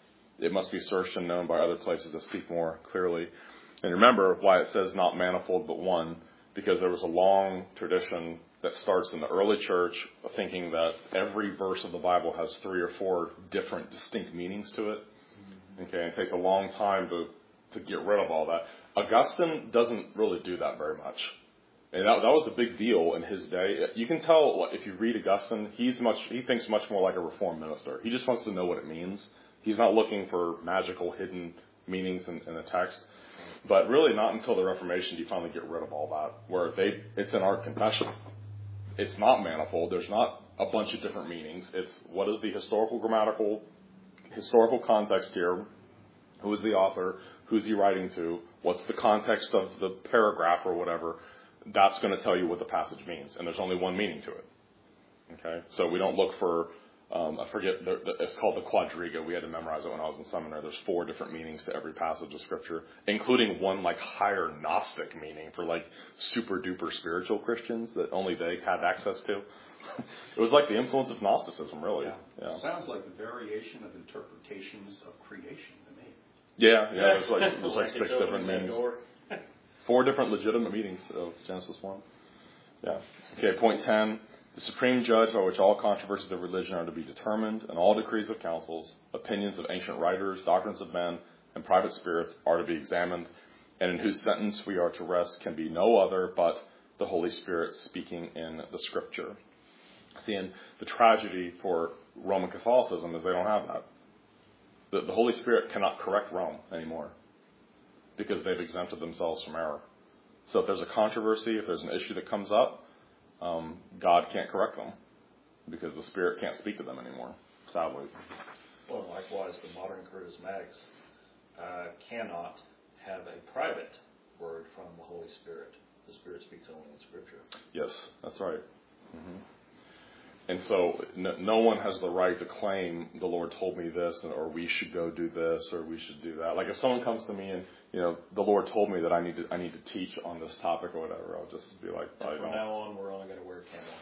it must be searched and known by other places that speak more clearly. And remember why it says not manifold but one, because there was a long tradition that starts in the early church of thinking that every verse of the Bible has three or four different distinct meanings to it. Okay, and it takes a long time to, to get rid of all that. Augustine doesn't really do that very much. And that, that was a big deal in his day. You can tell if you read Augustine, he's much he thinks much more like a Reformed minister. He just wants to know what it means. He's not looking for magical hidden meanings in, in the text. But really not until the Reformation do you finally get rid of all that, where they it's in our confession. It's not manifold. There's not a bunch of different meanings. It's what is the historical grammatical historical context here? Who is the author? Who's he writing to? What's the context of the paragraph or whatever? That's going to tell you what the passage means, and there's only one meaning to it. Okay, so we don't look for, um, I forget, the, the, it's called the quadriga. We had to memorize it when I was in seminary. There's four different meanings to every passage of Scripture, including one like higher Gnostic meaning for like super duper spiritual Christians that only they had access to. It was like the influence of Gnosticism, really. Yeah. Yeah. Sounds like the variation of interpretations of creation to me. Yeah, yeah. There's like there's like six different that meanings. door. Four different legitimate meanings of Genesis one. Yeah. Okay, point ten. The supreme judge by which all controversies of religion are to be determined, and all decrees of councils, opinions of ancient writers, doctrines of men, and private spirits are to be examined, and in whose sentence we are to rest can be no other but the Holy Spirit speaking in the Scripture. See, and the tragedy for Roman Catholicism is they don't have that. The, the Holy Spirit cannot correct Rome anymore, because they've exempted themselves from error. So if there's a controversy, if there's an issue that comes up, um, God can't correct them because the Spirit can't speak to them anymore, sadly. Well, likewise, the modern charismatics uh, cannot have a private word from the Holy Spirit. The Spirit speaks only in Scripture. Yes, that's right. Mm-hmm. And so no, no one has the right to claim the Lord told me this, or we should go do this, or we should do that. Like if someone comes to me and, you know, the Lord told me that I need to I need to teach on this topic or whatever, I'll just be like, and I from don't. now on, we're only going to wear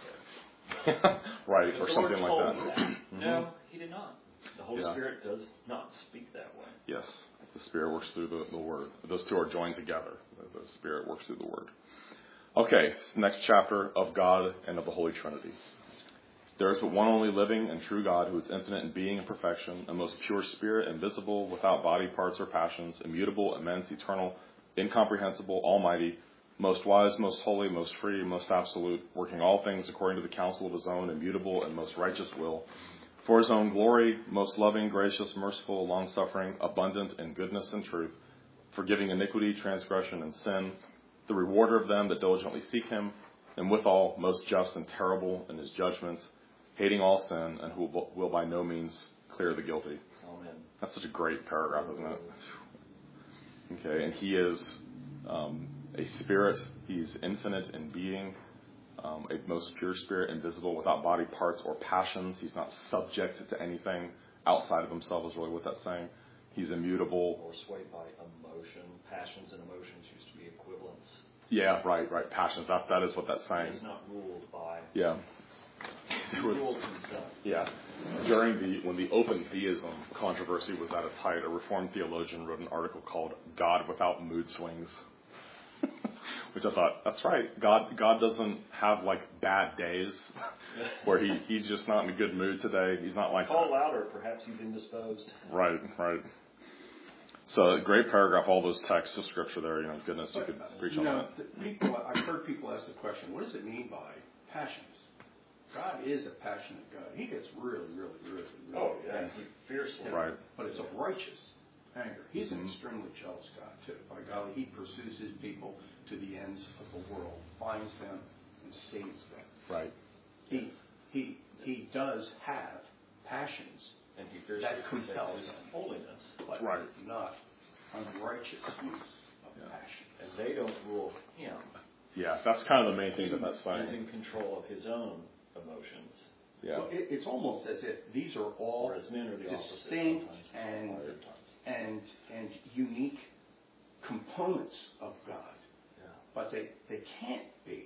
camel hair. Right, or the something Lord like told that. me that. Mm-hmm. No, He did not. The Holy Yeah. Spirit does not speak that way. Yes, the Spirit works through the, the Word. Those two are joined together. The, the Spirit works through the Word. Okay, next chapter of God and of the Holy Trinity. There is but one only living and true God who is infinite in being and perfection, a most pure spirit, invisible, without body parts or passions, immutable, immense, eternal, incomprehensible, almighty, most wise, most holy, most free, most absolute, working all things according to the counsel of his own immutable and most righteous will, for his own glory, most loving, gracious, merciful, long-suffering, abundant in goodness and truth, forgiving iniquity, transgression, and sin, the rewarder of them that diligently seek him, and withal most just and terrible in his judgments, hating all sin, and who will by no means clear the guilty. Amen. That's such a great paragraph, isn't it? Okay, and he is um, a spirit. He's infinite in being, um, a most pure spirit, invisible, without body parts or passions. He's not subject to anything outside of himself is really what that's saying. He's immutable. Or swayed by emotion. Passions and emotions used to be equivalents. Yeah, right, right. Passions. That that is what that's saying. He's not ruled by. Yeah. He rules himself. Yeah. During the, when the open theism controversy was at its height, a Reformed theologian wrote an article called God Without Mood Swings. Which I thought, that's right. God God doesn't have like bad days where he, he's just not in a good mood today. He's not like Call louder, perhaps he's indisposed. Right, right. So a great paragraph, all those texts of scripture there, you know, goodness, you could preach you on know, that. the people, I've heard people ask the question, what does it mean by passions? God is a passionate God. He gets really, really, really, really Oh, yeah, angry. he fiercely. Right. But it's of righteous. anger. He's an extremely jealous God, too. By golly, he pursues his people to the ends of the world, finds them, and saves them. Right. He he he does have passions And he fiercely that compel protects his him, holiness. but Right. not unrighteous use of Yeah. passion. And they don't rule him. Yeah, that's kind of the main thing that that's He's saying. in control of his own emotions. Yeah. Well, it, it's almost as if these are all Whereas men are the opposite distinct sometimes. and Sometimes. and and unique components of God, Yeah. but they they can't be.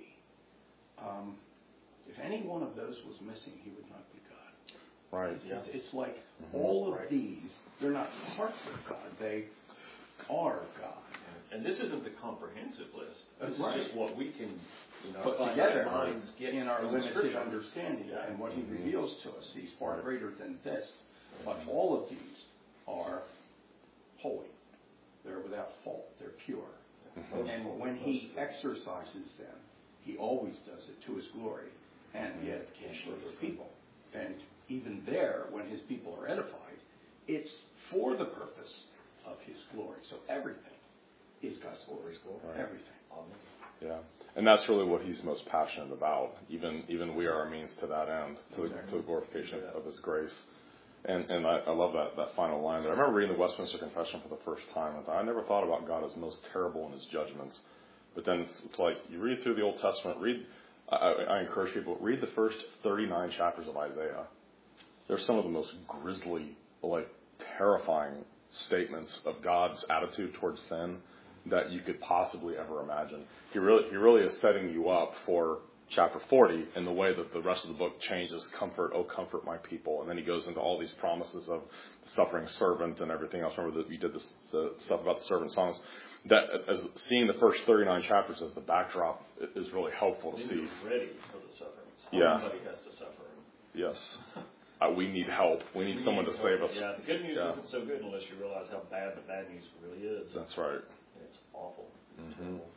Um, if any one of those was missing, he would not be God. Right. Yeah. It's, it's like Mm-hmm. all of Right. these, they're not parts of God, they are God. And this isn't the comprehensive list. This is Right. just what we can, you know, Put find together our minds get in our from limited Scripture. understanding, Yeah. and what he Mhm. reveals to us, he's far Right. greater than this. But all of these are holy. They're without fault. They're pure. Mhm. And when he exercises them, he always does it to his glory and the edification of his people. And even there, when his people are edified, it's for the purpose of his glory. So everything is God's glory. Right. Everything. Amen. Yeah, and that's really what he's most passionate about. Even even we are a means to that end, to the, to the glorification of his grace. And and I, I love that, that final line there. I remember reading the Westminster Confession for the first time, and I never thought about God as most terrible in his judgments. But then it's, it's like you read through the Old Testament. Read, I, I encourage people read the first thirty-nine chapters of Isaiah. They're some of the most grisly, like terrifying statements of God's attitude towards sin that you could possibly ever imagine. He really, he really is setting you up for chapter forty in the way that the rest of the book changes. Comfort, oh, comfort my people. And then he goes into all these promises of the suffering servant and everything else. Remember that we did this, the stuff about the servant songs. That as seeing the first thirty-nine chapters as the backdrop is really helpful to Then see. you're ready for the suffering. Yeah. Somebody has to suffer. Yes. Uh, we need help. We need We someone need to help. save us. Yeah, the good news Yeah. isn't so good unless you realize how bad the bad news really is. That's right. It's awful. It's Mhm. terrible.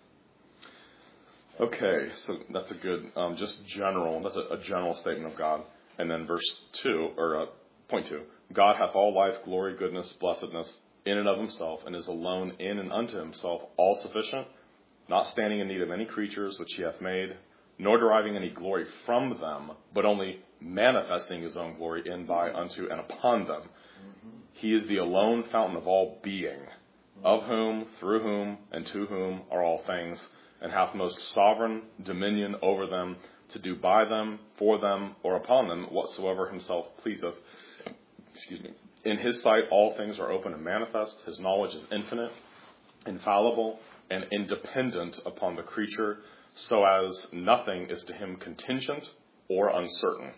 Okay, so that's a good, um, just general, that's a, a general statement of God. And then verse two, or uh, point two, God hath all life, glory, goodness, blessedness in and of himself, and is alone in and unto himself all sufficient, not standing in need of any creatures which he hath made, nor deriving any glory from them, but only manifesting his own glory in, by, unto, and upon them. Mm-hmm. He is the alone fountain of all being, of whom, through whom, and to whom are all things, and hath most sovereign dominion over them, to do by them, for them, or upon them, whatsoever himself pleaseth. Excuse me. In his sight all things are open and manifest. His knowledge is infinite, infallible, and independent upon the creature, so as nothing is to him contingent or uncertain.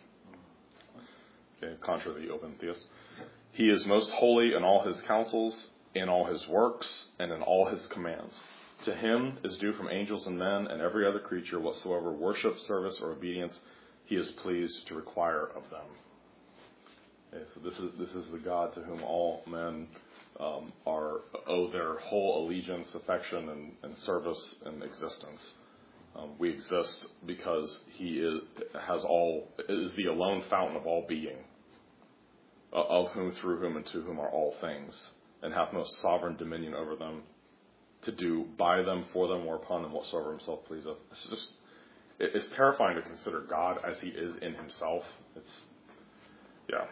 Okay, contrary to the open theist. He is most holy in all his counsels, in all his works, and in all his commands. To him is due from angels and men and every other creature whatsoever worship, service, or obedience he is pleased to require of them. Okay, so this is this is the God to whom all men um, are owe their whole allegiance, affection, and, and service and existence. Um, we exist because he is has all is the alone fountain of all being, uh, of whom, through whom, and to whom are all things, and hath most sovereign dominion over them, to do by them, for them, or upon them whatsoever himself pleaseth. It's just it, it's terrifying to consider God as he is in himself. It's yeah.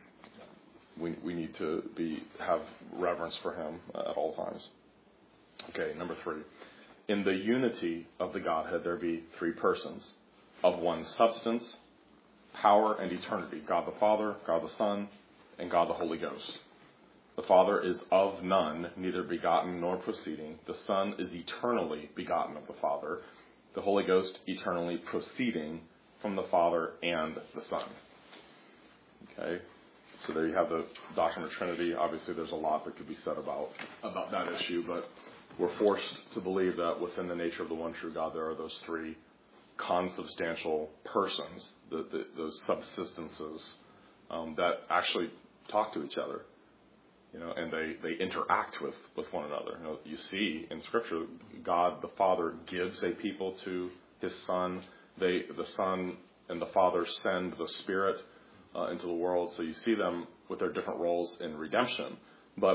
We we need to be have reverence for him at all times. Okay, number three. In the unity of the Godhead there be three persons, of one substance, power, and eternity. God the Father, God the Son, and God the Holy Ghost. The Father is of none, neither begotten nor proceeding. The Son is eternally begotten of the Father. The Holy Ghost eternally proceeding from the Father and the Son. Okay, so there you have the doctrine of Trinity. Obviously, there's a lot that could be said about about that issue, but we're forced to believe that within the nature of the one true God, there are those three consubstantial persons, the, the, those subsistences um, that actually talk to each other. You know, and they, they interact with, with one another. You know, you see in Scripture, God the Father gives a people to his Son. They, the Son and the Father send the Spirit uh, into the world. So you see them with their different roles in redemption. But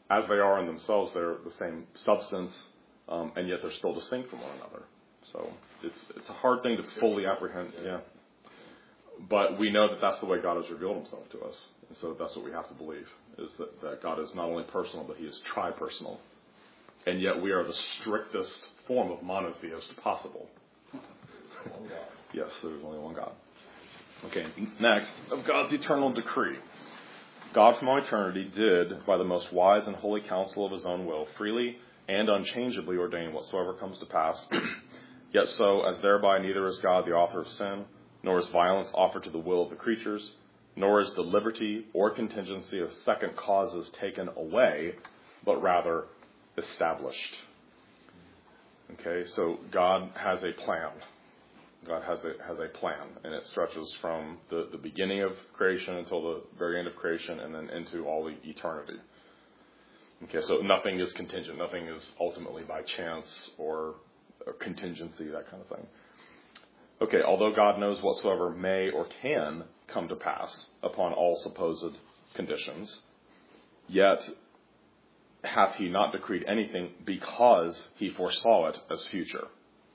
as they are in themselves, they're the same substance, um, and yet they're still distinct from one another. So it's it's a hard thing to fully apprehend. Yeah. But we know that that's the way God has revealed himself to us. And so that's what we have to believe, is that, that God is not only personal, but he is tri-personal. And yet we are the strictest form of monotheist possible. One God. Yes, there's only one God. Okay, next, of God's eternal decree. God from all eternity did, by the most wise and holy counsel of his own will, freely and unchangeably ordain whatsoever comes to pass. Yet so, as thereby neither is God the author of sin, nor is violence offered to the will of the creatures, nor is the liberty or contingency of second causes taken away, but rather established. Okay, so God has a plan. God has a has a plan, and it stretches from the, the beginning of creation until the very end of creation, and then into all the eternity. Okay, so nothing is contingent. Nothing is ultimately by chance or, or contingency, that kind of thing. Okay, although God knows whatsoever may or can come to pass upon all supposed conditions, yet hath he not decreed anything because he foresaw it as future,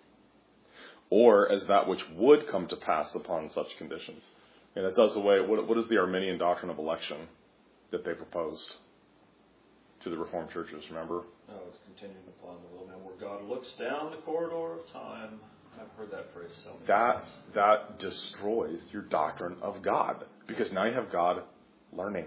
or as that which would come to pass upon such conditions. And it does away, what, what is the Arminian doctrine of election that they proposed to the Reformed churches, remember? No, it's contingent upon the will. Now, where God looks down the corridor of time, I've heard that phrase so many That, times. that destroys your doctrine of God, because now you have God learning.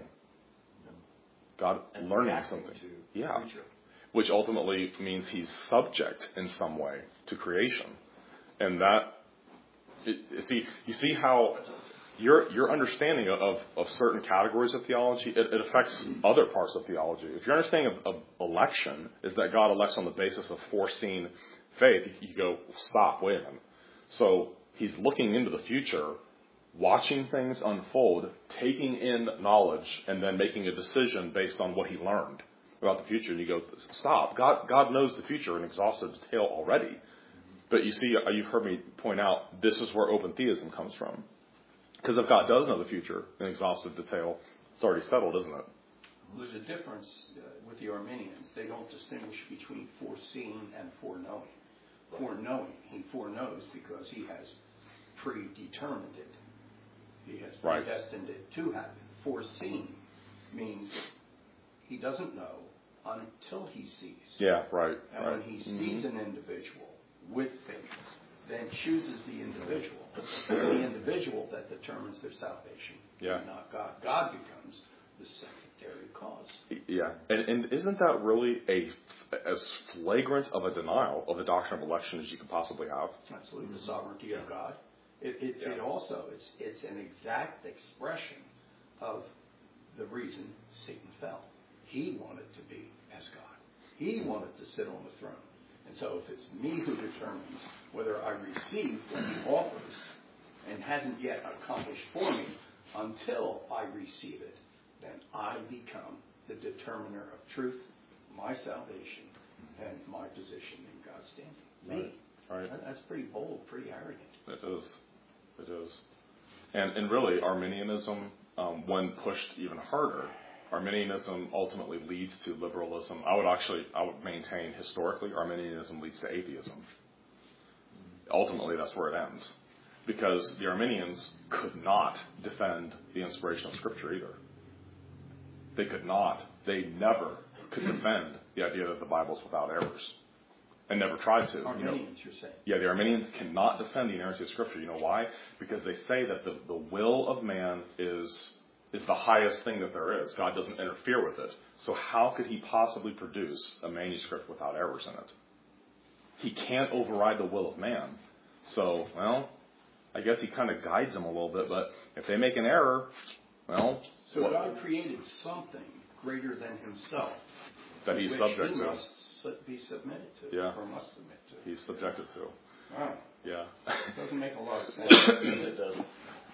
God And learning reacting something. to Yeah. creature. Which ultimately means he's subject in some way to creation. And that, it, you see, you see how your your understanding of, of certain categories of theology, it, it affects other parts of theology. If your understanding of, of election is that God elects on the basis of foreseen faith, you, you go, stop, wait a minute. So he's looking into the future, watching things unfold, taking in knowledge, and then making a decision based on what he learned about the future. And you go, stop. God, God knows the future in exhaustive detail already. But you see, you've heard me point out, this is where open theism comes from. Because if God does know the future in exhaustive detail, it's already settled, isn't it? There's a difference uh, with the Arminians. They don't distinguish between foreseeing and foreknowing. Foreknowing, he foreknows because he has predetermined it. He has Right. predestined it to happen. Foreseeing means he doesn't know until he sees. Yeah, right. And right. when he sees Mm-hmm. an individual with faith, then chooses the individual. It's the individual that determines their salvation, Yeah. not God. God becomes the secondary cause. Yeah, and, and isn't that really a as flagrant of a denial of the doctrine of election as you could possibly have? Absolutely, the sovereignty of God. It, it, Yeah. it also it's it's an exact expression of the reason Satan fell. He wanted to be as God. He wanted to sit on the throne. And so if it's me who determines whether I receive what he offers and hasn't yet accomplished for me until I receive it, then I become the determiner of truth, my salvation, and my position in God's standing. Me. Right. That- That's pretty bold, pretty arrogant. It is. It is. And and really, Arminianism, um, when pushed even harder, Arminianism ultimately leads to liberalism. I would actually, I would maintain historically, Arminianism leads to atheism. Ultimately, that's where it ends. Because the Arminians could not defend the inspiration of Scripture either. They could not. They never could defend the idea that the Bible's without errors. And never tried to. Arminians, you know, you're saying. Yeah, the Arminians cannot defend the inerrancy of Scripture. You know why? Because they say that the, the will of man is is the highest thing that there is. God doesn't interfere with it. So how could he possibly produce a manuscript without errors in it? He can't override the will of man. So, well, I guess he kind of guides them a little bit, but if they make an error, well... So what, God created something greater than himself that he's which subject he to. must su- be submitted to, Yeah. or must submit to. He's subjected to. Wow. Yeah. Doesn't make a lot of sense. It doesn't.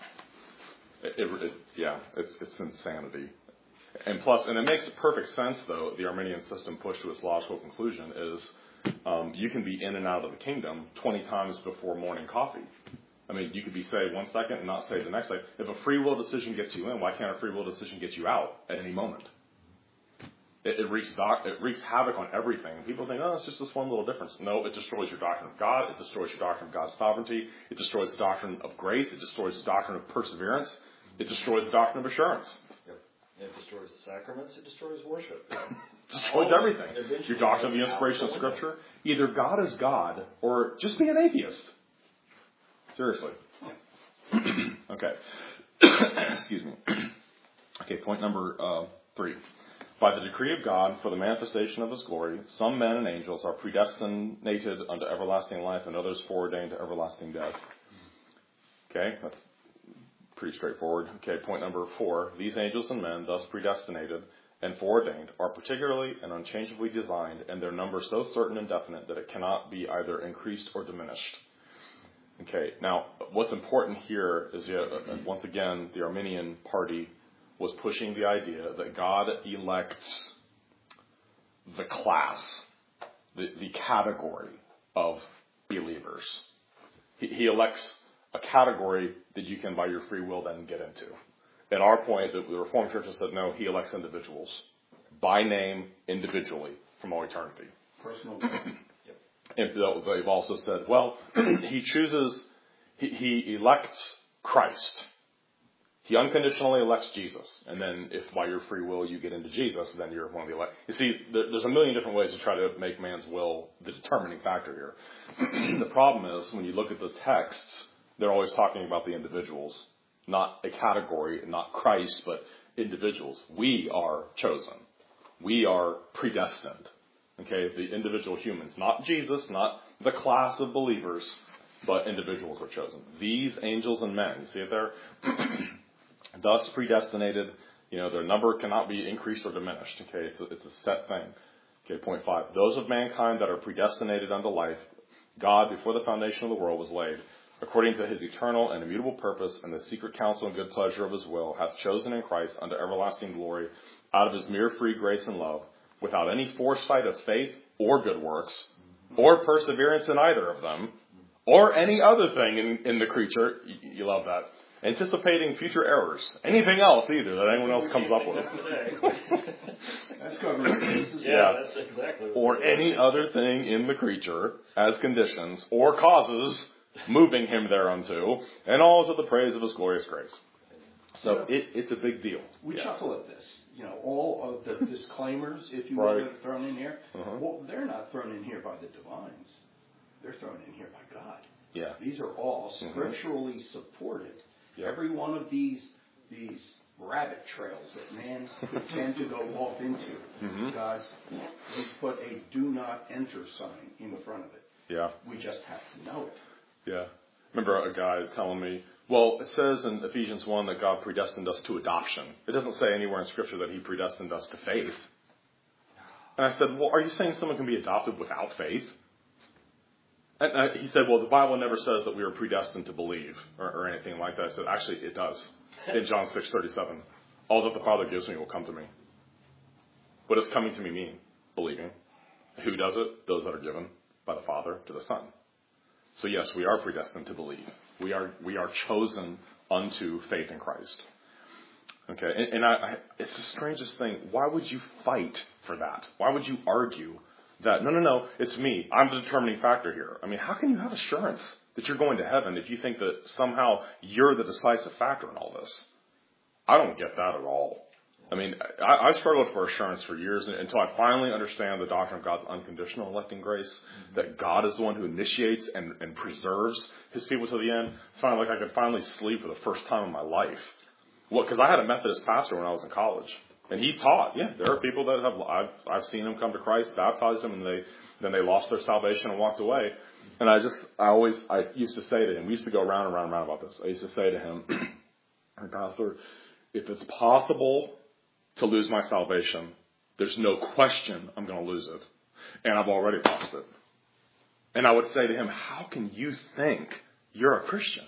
It, it, it, yeah, it's it's insanity. And plus, and it makes perfect sense, though, the Arminian system pushed to its logical conclusion is um, you can be in and out of the kingdom twenty times before morning coffee. I mean, you could be saved one second and not saved the next second. If a free will decision gets you in, why can't a free will decision get you out at any moment? It, it wreaks doc, it wreaks havoc on everything. People think, oh, it's just this one little difference. No, it destroys your doctrine of God. It destroys your doctrine of God's sovereignty. It destroys the doctrine of grace. It destroys the doctrine of perseverance. It destroys the doctrine of assurance. Yep. It destroys the sacraments. It destroys worship. It destroys everything. Your doctrine of the inspiration of Scripture. Either God is God or just be an atheist. Seriously. Okay. Excuse me. Okay, point number uh, three. By the decree of God, for the manifestation of His glory, some men and angels are predestinated unto everlasting life, and others foreordained to everlasting death. Okay, that's pretty straightforward. Okay, point number four. These angels and men, thus predestinated and foreordained, are particularly and unchangeably designed, and their number so certain and definite that it cannot be either increased or diminished. Okay, now, what's important here is, uh, once again, the Arminian party was pushing the idea that God elects the class, the, the category of believers. He, he elects a category that you can, by your free will, then get into. At our point, the, the Reformed Church has said, no, He elects individuals, by name, individually, from all eternity. Personal. And they've also said, well, He chooses, he, he elects Christ. He unconditionally elects Jesus. And then if by your free will you get into Jesus, then you're one of the elect. You see, there's a million different ways to try to make man's will the determining factor here. The problem is, when you look at the texts, they're always talking about the individuals, not a category, not Christ, but individuals. We are chosen. We are predestined. Okay, the individual humans, not Jesus, not the class of believers, but individuals are chosen. These angels and men, you see it there? Thus predestinated, you know, their number cannot be increased or diminished. Okay, it's a, it's a set thing. Okay, point five. Those of mankind that are predestinated unto life, God, before the foundation of the world was laid, according to His eternal and immutable purpose and the secret counsel and good pleasure of His will, hath chosen in Christ unto everlasting glory, out of His mere free grace and love, without any foresight of faith or good works, or perseverance in either of them, or any other thing in, in the creature. You, you love that. Anticipating future errors. Anything else either that anyone else comes up with. That's covering yeah, yeah, that's exactly. Or any other thing in the creature as conditions or causes moving him thereunto, and all is of the praise of His glorious grace. So it, it's a big deal. We yeah. chuckle at this. You know, all of the disclaimers, if you right. will, that are thrown in here. Uh-huh. Well, they're not thrown in here by the divines. They're thrown in here by God. Yeah. These are all scripturally mm-hmm. supported. Yep. Every one of these these rabbit trails that man could tend to go off into, mm-hmm. God's He's put a do not enter sign in the front of it. Yeah. We just have to know it. Yeah. Remember a guy telling me, well, it says in Ephesians one that God predestined us to adoption. It doesn't say anywhere in Scripture that He predestined us to faith. And I said, well, are you saying someone can be adopted without faith? And uh, he said, well, the Bible never says that we are predestined to believe or, or anything like that. I said, actually, it does. In John six thirty-seven, all that the Father gives me will come to me. What does coming to me mean? Believing. Who does it? Those that are given by the Father to the Son. So yes, we are predestined to believe. We are we are chosen unto faith in Christ. Okay, and, and I, I, it's the strangest thing. Why would you fight for that? Why would you argue that, no, no, no, it's me. I'm the determining factor here. I mean, how can you have assurance that you're going to heaven if you think that somehow you're the decisive factor in all this? I don't get that at all. I mean, I, I struggled for assurance for years until I finally understand the doctrine of God's unconditional electing grace, mm-hmm. that God is the one who initiates and, and preserves His people to the end. It's finally like I could finally sleep for the first time in my life. Well, because I had a Methodist pastor when I was in college. And he taught, yeah, there are people that have, I've, I've seen them come to Christ, baptized them, and they, then they lost their salvation and walked away. And I just, I always, I used to say to him, we used to go round and round and round about this. I used to say to him, Pastor, if it's possible to lose my salvation, there's no question I'm going to lose it. And I've already lost it. And I would say to him, how can you think you're a Christian?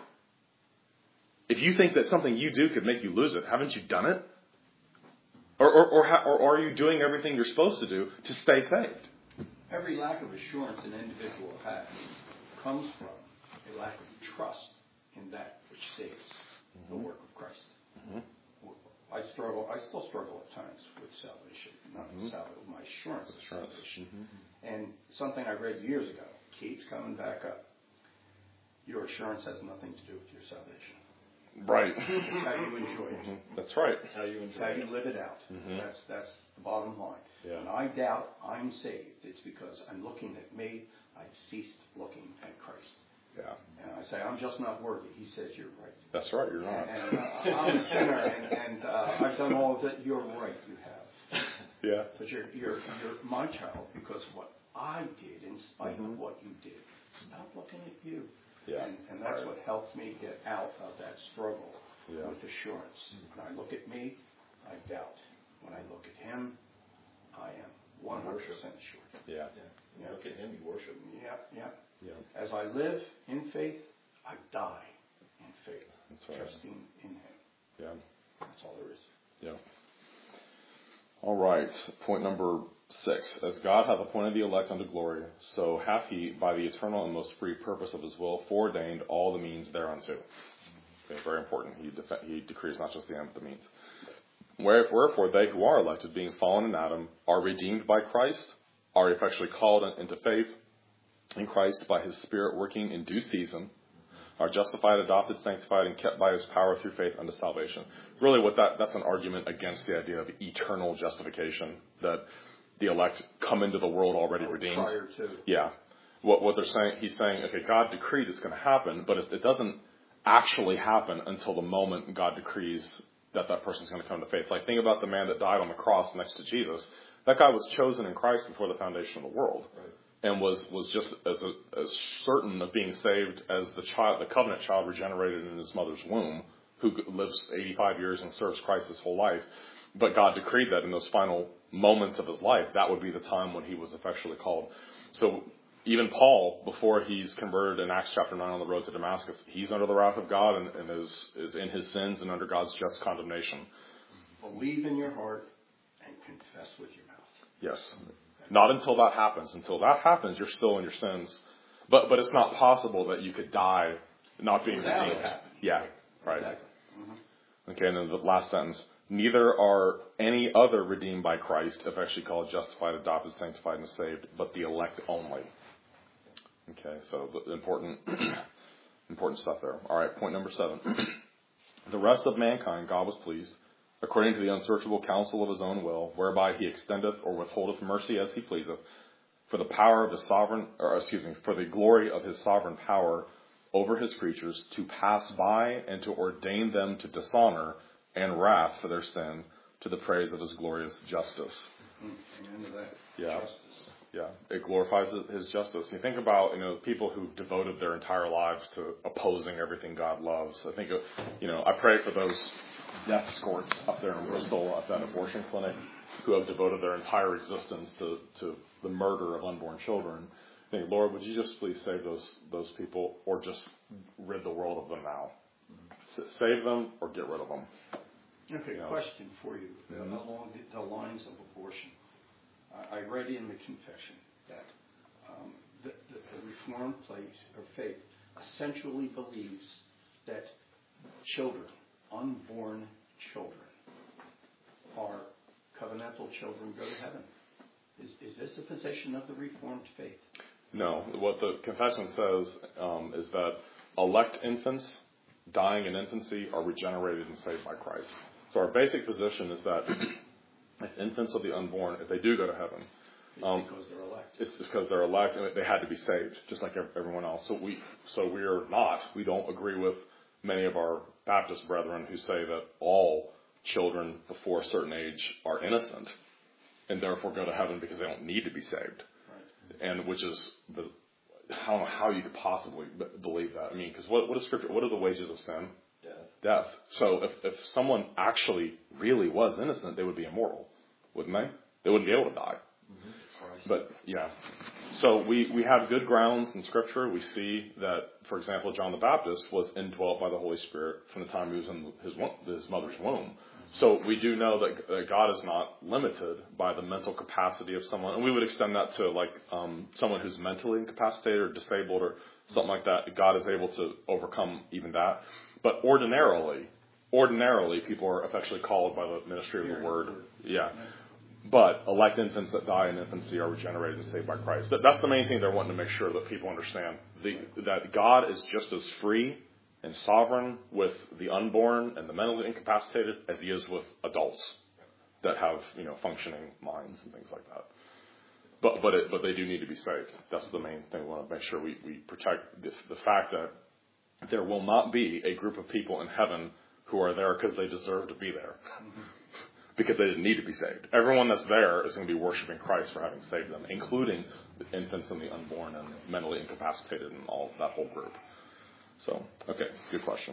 If you think that something you do could make you lose it, haven't you done it? Or, or, or, or, or are you doing everything you're supposed to do to stay saved? Every lack of assurance an individual has comes from a lack of trust in that which saves mm-hmm. the work of Christ. Mm-hmm. I struggle, I still struggle at times with salvation. not Mm-hmm. salvation, my assurance of Assurance. salvation. Mm-hmm. And something I read years ago keeps coming back up. Your assurance has nothing to do with your salvation. Right. It's how you enjoy it. Mm-hmm. That's right. It's how you It's enjoy how it. you live it out. Mhm. That's that's the bottom line. Yeah. When I doubt I'm saved, it's because I'm looking at me. I've ceased looking at Christ. Yeah. And I say, I'm just not worthy. He says, you're right. That's right. You're not. And uh, I'm a sinner, and, and uh, I've done all of it. You're right, you have. Yeah. But you're, you're, you're my child because what I did, in spite Mhm. of what you did, stop looking at you. Yeah. And, and that's what helped me get out of that struggle Yeah. with assurance. When I look at me, I doubt. When I look at him, I am one hundred percent sure. Yeah. Yeah. You look at him, you worship. Yeah, yeah. Yeah. As I live in faith, I die in faith, That's right. trusting in him. Yeah. That's all there is. Yeah. All right. Point number six. As God hath appointed the elect unto glory, so hath he, by the eternal and most free purpose of his will, foreordained all the means thereunto. Okay, very important. He, def- he decrees not just the end, but the means. Wherefore they who are elected, being fallen in Adam, are redeemed by Christ, are effectually called into faith in Christ by his Spirit working in due season, are justified, adopted, sanctified, and kept by his power through faith unto salvation. Really what that, that's an argument against the idea of eternal justification, that the elect come into the world already redeemed. Prior to. Yeah. What, what they're saying, he's saying, okay, God decreed it's going to happen, but it, it doesn't actually happen until the moment God decrees that that person's going to come to faith. Like, think about the man that died on the cross next to Jesus. That guy was chosen in Christ before the foundation of the world. Right. And was, was just as, a, as certain of being saved as the child, the covenant child regenerated in his mother's womb, who lives eighty-five years and serves Christ his whole life. But God decreed that in those final moments of his life, that would be the time when he was effectually called. So even Paul, before he's converted in Acts chapter nine on the road to Damascus, he's under the wrath of God and, and is, is in his sins and under God's just condemnation. Believe in your heart and confess with your mouth. Yes. Not until that happens. Until that happens, you're still in your sins. But but it's not possible that you could die not being Without it redeemed. happening. Yeah, right. Exactly. Mm-hmm. Okay, and then the last sentence. Neither are any other redeemed by Christ, effectually called justified, adopted, sanctified, and saved, but the elect only. Okay, so the important, important stuff there. All right, point number seven. The rest of mankind God was pleased, according to the unsearchable counsel of his own will, whereby he extendeth or withholdeth mercy as he pleaseth, for the power of the sovereign, or excuse me, for the glory of his sovereign power over his creatures, to pass by and to ordain them to dishonor and wrath for their sin, to the praise of his glorious justice. Mm-hmm. Amen to that. Yeah. Justice. Yeah, it glorifies his justice. You think about, you know, people who devoted their entire lives to opposing everything God loves. I think, of, you know, I pray for those death escorts up there in Bristol at that abortion clinic who have devoted their entire existence to, to the murder of unborn children. I think, Lord, would you just please save those those people, or just rid the world of them now? S- save them or get rid of them. Okay, Yeah. question for you Mhm. along the, the lines of abortion. I, I read in the confession that um, the, the, the Reformed place of faith essentially believes that children, unborn children, are covenantal children go to heaven. Is, is this the position of the Reformed faith? No, what the confession says um, is that elect infants dying in infancy are regenerated and saved by Christ. So our basic position is that if infants of the unborn, if they do go to heaven, It's um, because they're elect. it's because they're elect and they had to be saved, just like everyone else. So we, so we are not. We don't agree with many of our Baptist brethren who say that all children before a certain age are innocent and therefore go to heaven because they don't need to be saved. Right. And which is the, I don't know how you could possibly b- believe that. I mean, because what, what is Scripture? What are the wages of sin? Death. Death. So if, if someone actually really was innocent, they would be immortal, wouldn't they? They wouldn't be able to die. Christ. But yeah, so we, we have good grounds in Scripture. We see that, for example, John the Baptist was indwelt by the Holy Spirit from the time he was in his wo- his mother's womb. So we do know that, that God is not limited by the mental capacity of someone, and we would extend that to like um, someone who's mentally incapacitated or disabled or something like that. God is able to overcome even that. But ordinarily, ordinarily people are effectually called by the ministry of the Word. Yeah. But elect infants that die in infancy are regenerated and saved by Christ. That, that's the main thing they're wanting to make sure that people understand. The, that God is just as free and sovereign with the unborn and the mentally incapacitated as he is with adults that have, you know, functioning minds and things like that. But but it, but they do need to be saved. That's the main thing. We want to make sure we, we protect the, the fact that there will not be a group of people in heaven who are there because they deserve to be there. Mm-hmm. Because they didn't need to be saved. Everyone that's there is going to be worshiping Christ for having saved them, including the infants and the unborn and mentally incapacitated and all that whole group. So, okay, good question.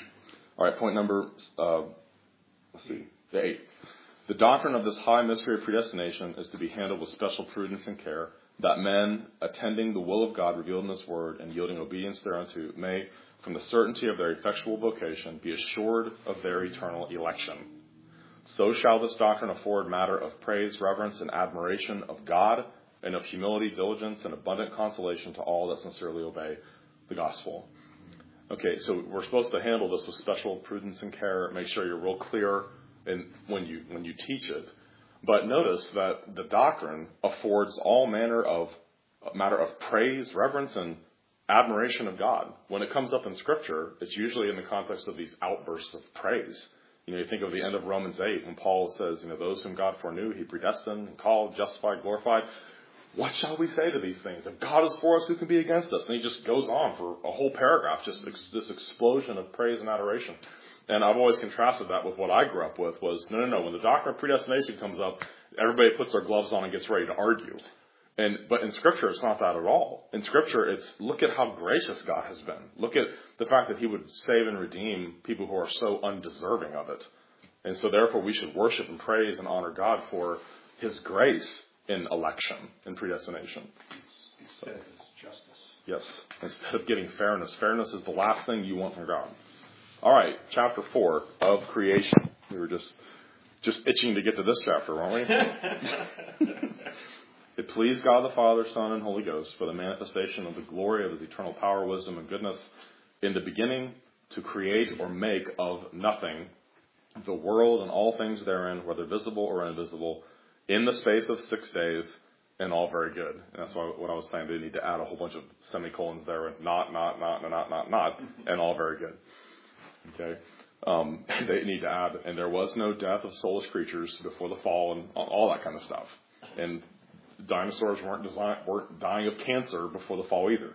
All right, point number, uh, let's see, the eight. The doctrine of this high mystery of predestination is to be handled with special prudence and care, that men, attending the will of God revealed in his word and yielding obedience thereunto, may, from the certainty of their effectual vocation, be assured of their eternal election. So shall this doctrine afford matter of praise, reverence, and admiration of God, and of humility, diligence, and abundant consolation to all that sincerely obey the gospel. Okay, so we're supposed to handle this with special prudence and care. Make sure you're real clear in, when you when you teach it. But notice that the doctrine affords all manner of matter of praise, reverence, and admiration of God. When it comes up in Scripture, it's usually in the context of these outbursts of praise. You know, you think of the end of Romans eight when Paul says, you know, those whom God foreknew, he predestined and called, justified, glorified. What shall we say to these things? If God is for us, who can be against us? And he just goes on for a whole paragraph, just ex- this explosion of praise and adoration. And I've always contrasted that with what I grew up with was, no, no, no, when the doctrine of predestination comes up, everybody puts their gloves on and gets ready to argue. And but in Scripture, it's not that at all. In Scripture, it's look at how gracious God has been. Look at the fact that he would save and redeem people who are so undeserving of it. And so therefore, we should worship and praise and honor God for his grace in election and predestination. Instead of his justice. Yes. Instead of getting fairness. Fairness is the last thing you want from God. All right. Chapter four of creation. We were just, just itching to get to this chapter, weren't we? It pleased God the Father, Son, and Holy Ghost for the manifestation of the glory of his eternal power, wisdom, and goodness in the beginning to create or make of nothing the world and all things therein, whether visible or invisible, in the space of six days, and all very good. And that's why what I was saying, they need to add a whole bunch of semicolons there, and not, not, not, not, not, not, and all very good. Okay? Um, they need to add, and there was no death of soulless creatures before the fall, and all that kind of stuff. And dinosaurs weren't, design, weren't dying of cancer before the fall either.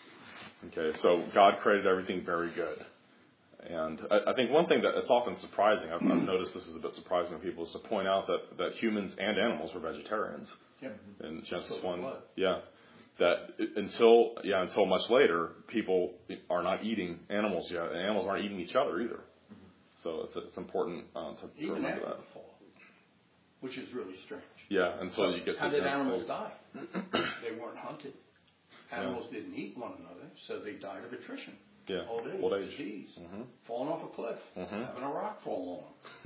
Okay, so God created everything very good. And I, I think one thing that it's often surprising, I've, I've noticed this is a bit surprising to people, is to point out that, that humans and animals were vegetarians. Yep. In Genesis so one. What? Yeah. That until, yeah, until much later, people are not eating animals yet, and animals aren't eating each other either. Mm-hmm. So it's, it's important um, to, to Even remember after that. the fall, which is really strange. Yeah, until so you get to how did the animals food. die? They weren't hunted. Animals yeah. didn't eat one another, so they died of attrition. Yeah, old age, old age. disease, mm-hmm. falling off a cliff, mm-hmm. having a rock fall on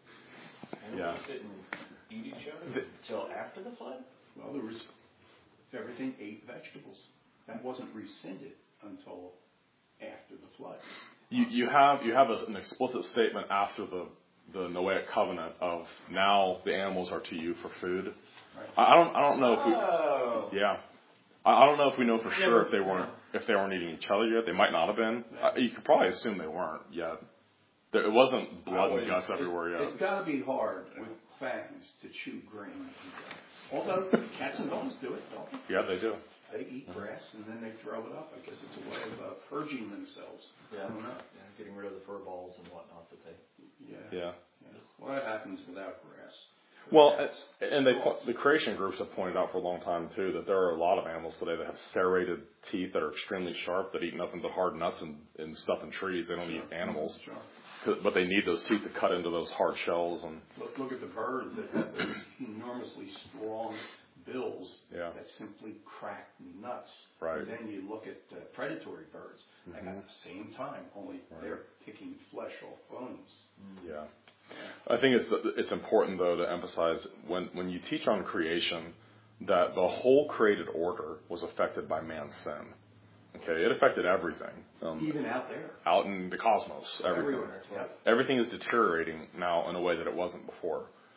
them. Animals yeah. didn't eat each other until after the flood? Well, there was everything ate vegetables. That wasn't rescinded until after the flood. You you have you have a, an explicit statement after the the Noahic covenant of now the animals are to you for food. Right. I don't I don't know if we oh. yeah I, I don't know if we know for sure if they weren't if they weren't eating each other yet. They might not have been. I, you could probably assume they weren't yet. There, it wasn't blood and guts everywhere yet. It's got to be hard with fangs to chew grain and grass. Although cats and dogs do it, don't they? Yeah, they do. They eat mm-hmm. grass and then they throw it up. I guess it's a way of uh, purging themselves. Yeah. I don't know. Yeah, getting rid of the fur balls and whatnot that they. Yeah. Yeah. yeah. Well, that happens without grass. Well, and they, the creation groups have pointed out for a long time, too, that there are a lot of animals today that have serrated teeth that are extremely sharp, that eat nothing but hard nuts and, and stuff in trees. They don't sure. eat animals. Sure. But they need those teeth to cut into those hard shells. And Look, look at the birds that have those enormously strong bills yeah. that simply crack nuts. Right. And then you look at uh, predatory birds, mm-hmm. and at the same time, only right. they're picking flesh off bones. Yeah. I think it's it's important, though, to emphasize when, when you teach on creation that the whole created order was affected by man's sin. Okay, it affected everything. Um, Even out there. Out in the cosmos. Everything. Everywhere. Yeah. Everything is deteriorating now in a way that it wasn't before.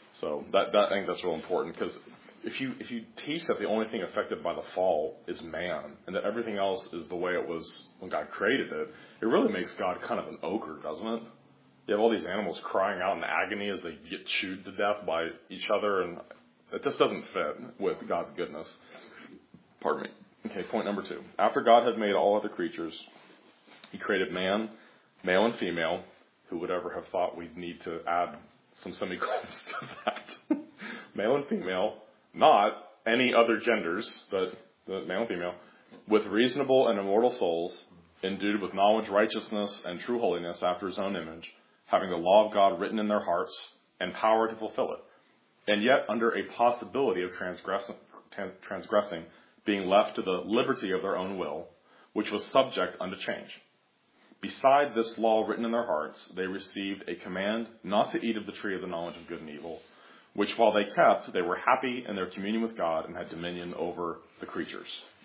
So that, that I think that's real important, because if you if you teach that the only thing affected by the fall is man, and that everything else is the way it was when God created it, it really makes God kind of an ogre, doesn't it? You have all these animals crying out in agony as they get chewed to death by each other, and it just doesn't fit with God's goodness. Pardon me. Okay, point number two. After God had made all other creatures, he created man, male and female. Who would ever have thought we'd need to add some semicolons to that? Male and female, not any other genders, but the male and female, with reasonable and immortal souls, endued with knowledge, righteousness, and true holiness after his own image, having the law of God written in their hearts and power to fulfill it, and yet under a possibility of transgressing, transgressing being left to the liberty of their own will, which was subject unto change. Beside this law written in their hearts, they received a command not to eat of the tree of the knowledge of good and evil, which while they kept, they were happy in their communion with God and had dominion over the creatures.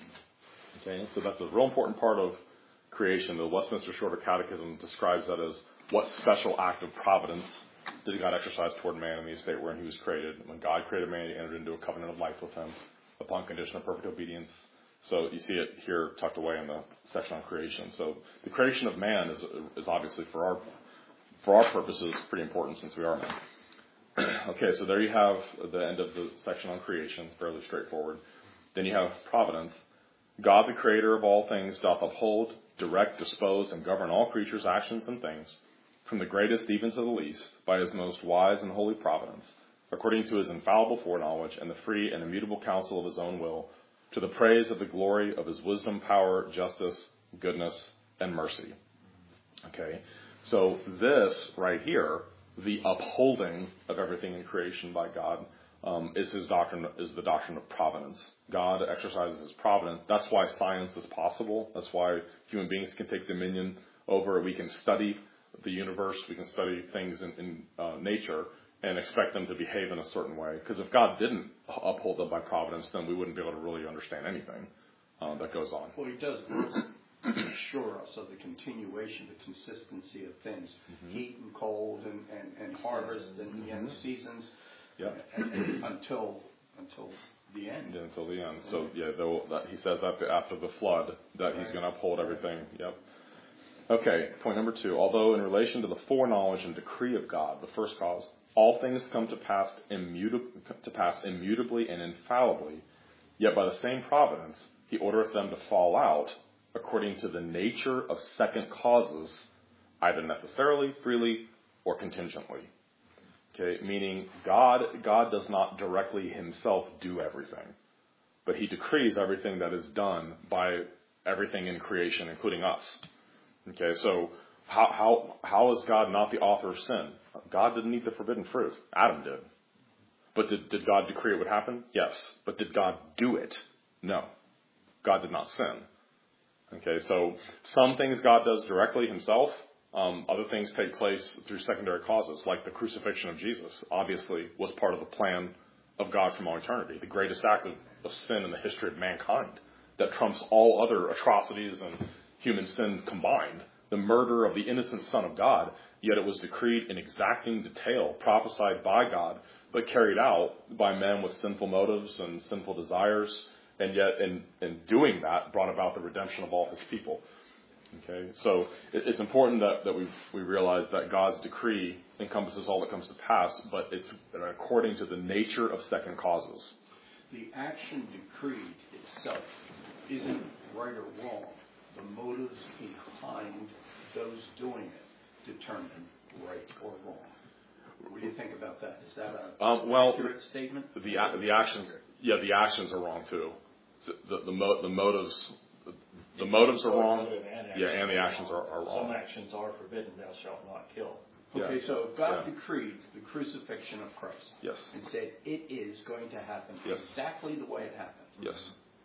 Okay, so that's a real important part of creation. The Westminster Shorter Catechism describes that as what special act of providence did God exercise toward man in the estate wherein he was created. When God created man, he entered into a covenant of life with him upon condition of perfect obedience. So you see it here tucked away in the section on creation. So the creation of man is is obviously for our for our purposes pretty important since we are man. Okay, so there you have the end of the section on creation, fairly straightforward. Then you have providence. God, the creator of all things, doth uphold, direct, dispose, and govern all creatures' actions and things, from the greatest even to the least, by his most wise and holy providence, according to his infallible foreknowledge and the free and immutable counsel of his own will, to the praise of the glory of his wisdom, power, justice, goodness, and mercy. Okay, so this right here, the upholding of everything in creation by God, um, is his doctrine, is the doctrine of providence. God exercises his providence. That's why science is possible. That's why human beings can take dominion over it. We can study the universe. We can study things in, in uh, nature and expect them to behave in a certain way. Because if God didn't uphold them by providence, then we wouldn't be able to really understand anything uh, that goes on. Well, he does assure us of the continuation, the consistency of things. Mm-hmm. Heat and cold and, and, and harvest and the end mm-hmm. seasons. Yep. And, and until until the end. Yeah, until the end. So, yeah, that, he says that after the flood, that right. he's going to uphold everything. Yep. Okay, point number two. Although in relation to the foreknowledge and decree of God, the first cause, all things come to pass, immutab- to pass immutably and infallibly, yet by the same providence he ordereth them to fall out according to the nature of second causes, either necessarily, freely, or contingently. Okay, meaning God, God does not directly himself do everything, but he decrees everything that is done by everything in creation, including us. Okay, so how how how is God not the author of sin? God didn't eat the forbidden fruit. Adam did. But did, did God decree it would happen? Yes. But did God do it? No. God did not sin. Okay, so some things God does directly himself. Um, other things take place through secondary causes, like the crucifixion of Jesus, obviously was part of the plan of God from all eternity. The greatest act of, of sin in the history of mankind that trumps all other atrocities and human sin combined. The murder of the innocent Son of God, yet it was decreed in exacting detail, prophesied by God, but carried out by men with sinful motives and sinful desires, and yet in, in doing that brought about the redemption of all his people. Okay, so it's important that, that we we realize that God's decree encompasses all that comes to pass, but it's according to the nature of second causes. The action decreed itself isn't right or wrong. The motives behind those doing it determine right or wrong. What do you think about that? Is that a um, well, accurate statement? The the actions, yeah, the actions are wrong too. The the, mo- the motives. The motives are wrong, and yeah, and the actions are, are wrong. Some actions are forbidden, thou shalt not kill. Okay, yeah. so if God yeah. decreed the crucifixion of Christ, yes, and said it is going to happen yes. exactly the way it happened. Yes.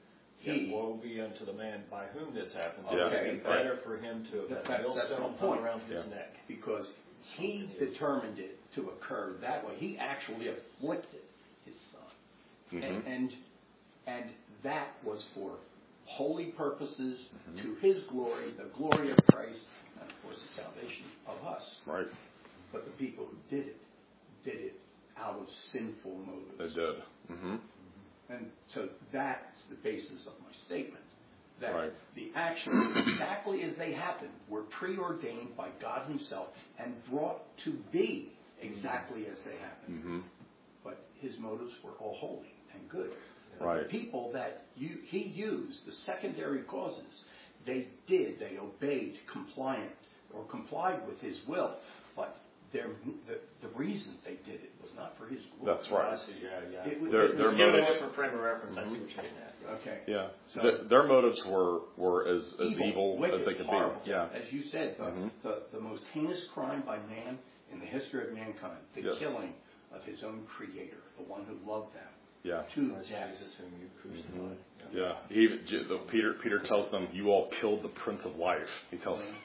He, woe be unto the man by whom this happens. Yeah. It would be better right. for him to have that, millstone hung around his yeah. neck. Because he determined it to occur that way. He actually afflicted his son. Mm-hmm. And, and and that was for holy purposes, mm-hmm. to his glory, the glory of Christ, and of course the salvation of us. Right. But the people who did it, did it out of sinful motives. They did. Mm-hmm. And so that's the basis of my statement. That Right. the actions, exactly as they happened, were preordained by God himself and brought to be exactly as they happened. Mm-hmm. But his motives were all holy and good. Right. The people that you, he used, the secondary causes, they did, they obeyed, compliant, or complied with his will. But their, the, the reason they did it was not for his glory. That's right. I see, yeah, yeah. It was, Their- it was their Just give it a motives- different frame of reference. I see what you're getting at. okay. Yeah. So- Th- their motives were, were as, as evil, evil, wicked, as they could horrible. be. Yeah. As you said, the, Mhm. the, the most heinous crime by man in the history of mankind, the Yes. killing of his own creator, the one who loved them, Yeah. to Christ death. Jesus, whom you crucified. Yeah. He, even- J- the, Peter, Peter tells them, you all killed the Prince of Life. He tells them.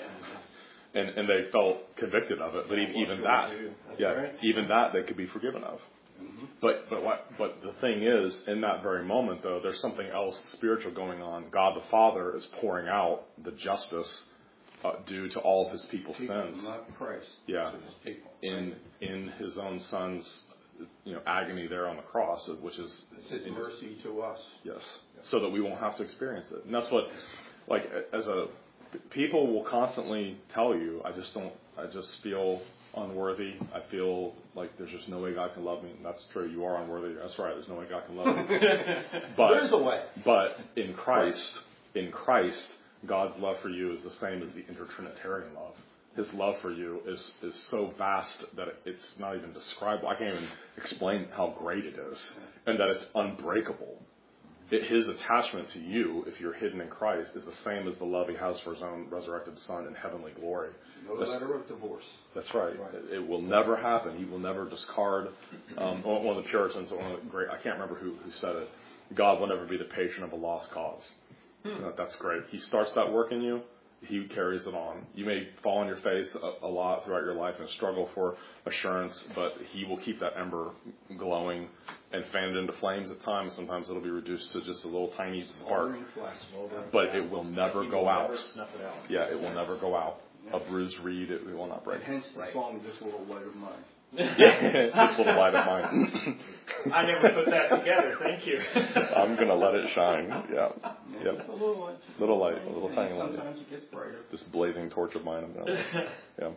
And, and they felt convicted of it. But even, even that, yeah, right. even that they could be forgiven of. Mhm. But but what but the thing is, in that very moment though, there's something else spiritual going on. God the Father is pouring out the justice uh, due to all of his people's People, sins. not Christ. Yeah. To his people. In in his own son's you know agony there on the cross, which is It's his in his- mercy to us. yes, so that we won't have to experience it. And that's what, like, as a people will constantly tell you, I just don't, I just feel unworthy. I feel like there's just no way God can love me. And that's true. You are unworthy. That's right. There's no way God can love me. But There's a way. But in Christ, in Christ, God's love for you is the same as the intertrinitarian love. His love for you is, is so vast that it's not even describable. I can't even explain how great it is, and that it's unbreakable. It, his attachment to you, if you're hidden in Christ, is the same as the love he has for his own resurrected Son in heavenly glory. No That's, letter of divorce. that's right. Right. It, it will never happen. He will never discard. Um, one one of the Puritans, one of the great, I can't remember who, who said it, God will never be the patient of a lost cause. You know, that's great. He starts that work in you. He carries it on. You may fall on your face a, a lot throughout your life and struggle for assurance, but he will keep that ember glowing and fan it into flames at times. Sometimes it'll be reduced to just a little tiny spark, Smoldering flash. but it will never He go will out. never snuff it out. Yeah, it will never go out. A bruised reed, it will not break. And hence the Right. song, This Little Light of Mine. Yeah, this little light of mine. I never put that together. Thank you. I'm going to let it shine. Yeah. Yeah, Yep. just a little light. Little light, a little And tiny light. Sometimes it gets brighter. This blazing torch of mine. I'm gonna, yeah.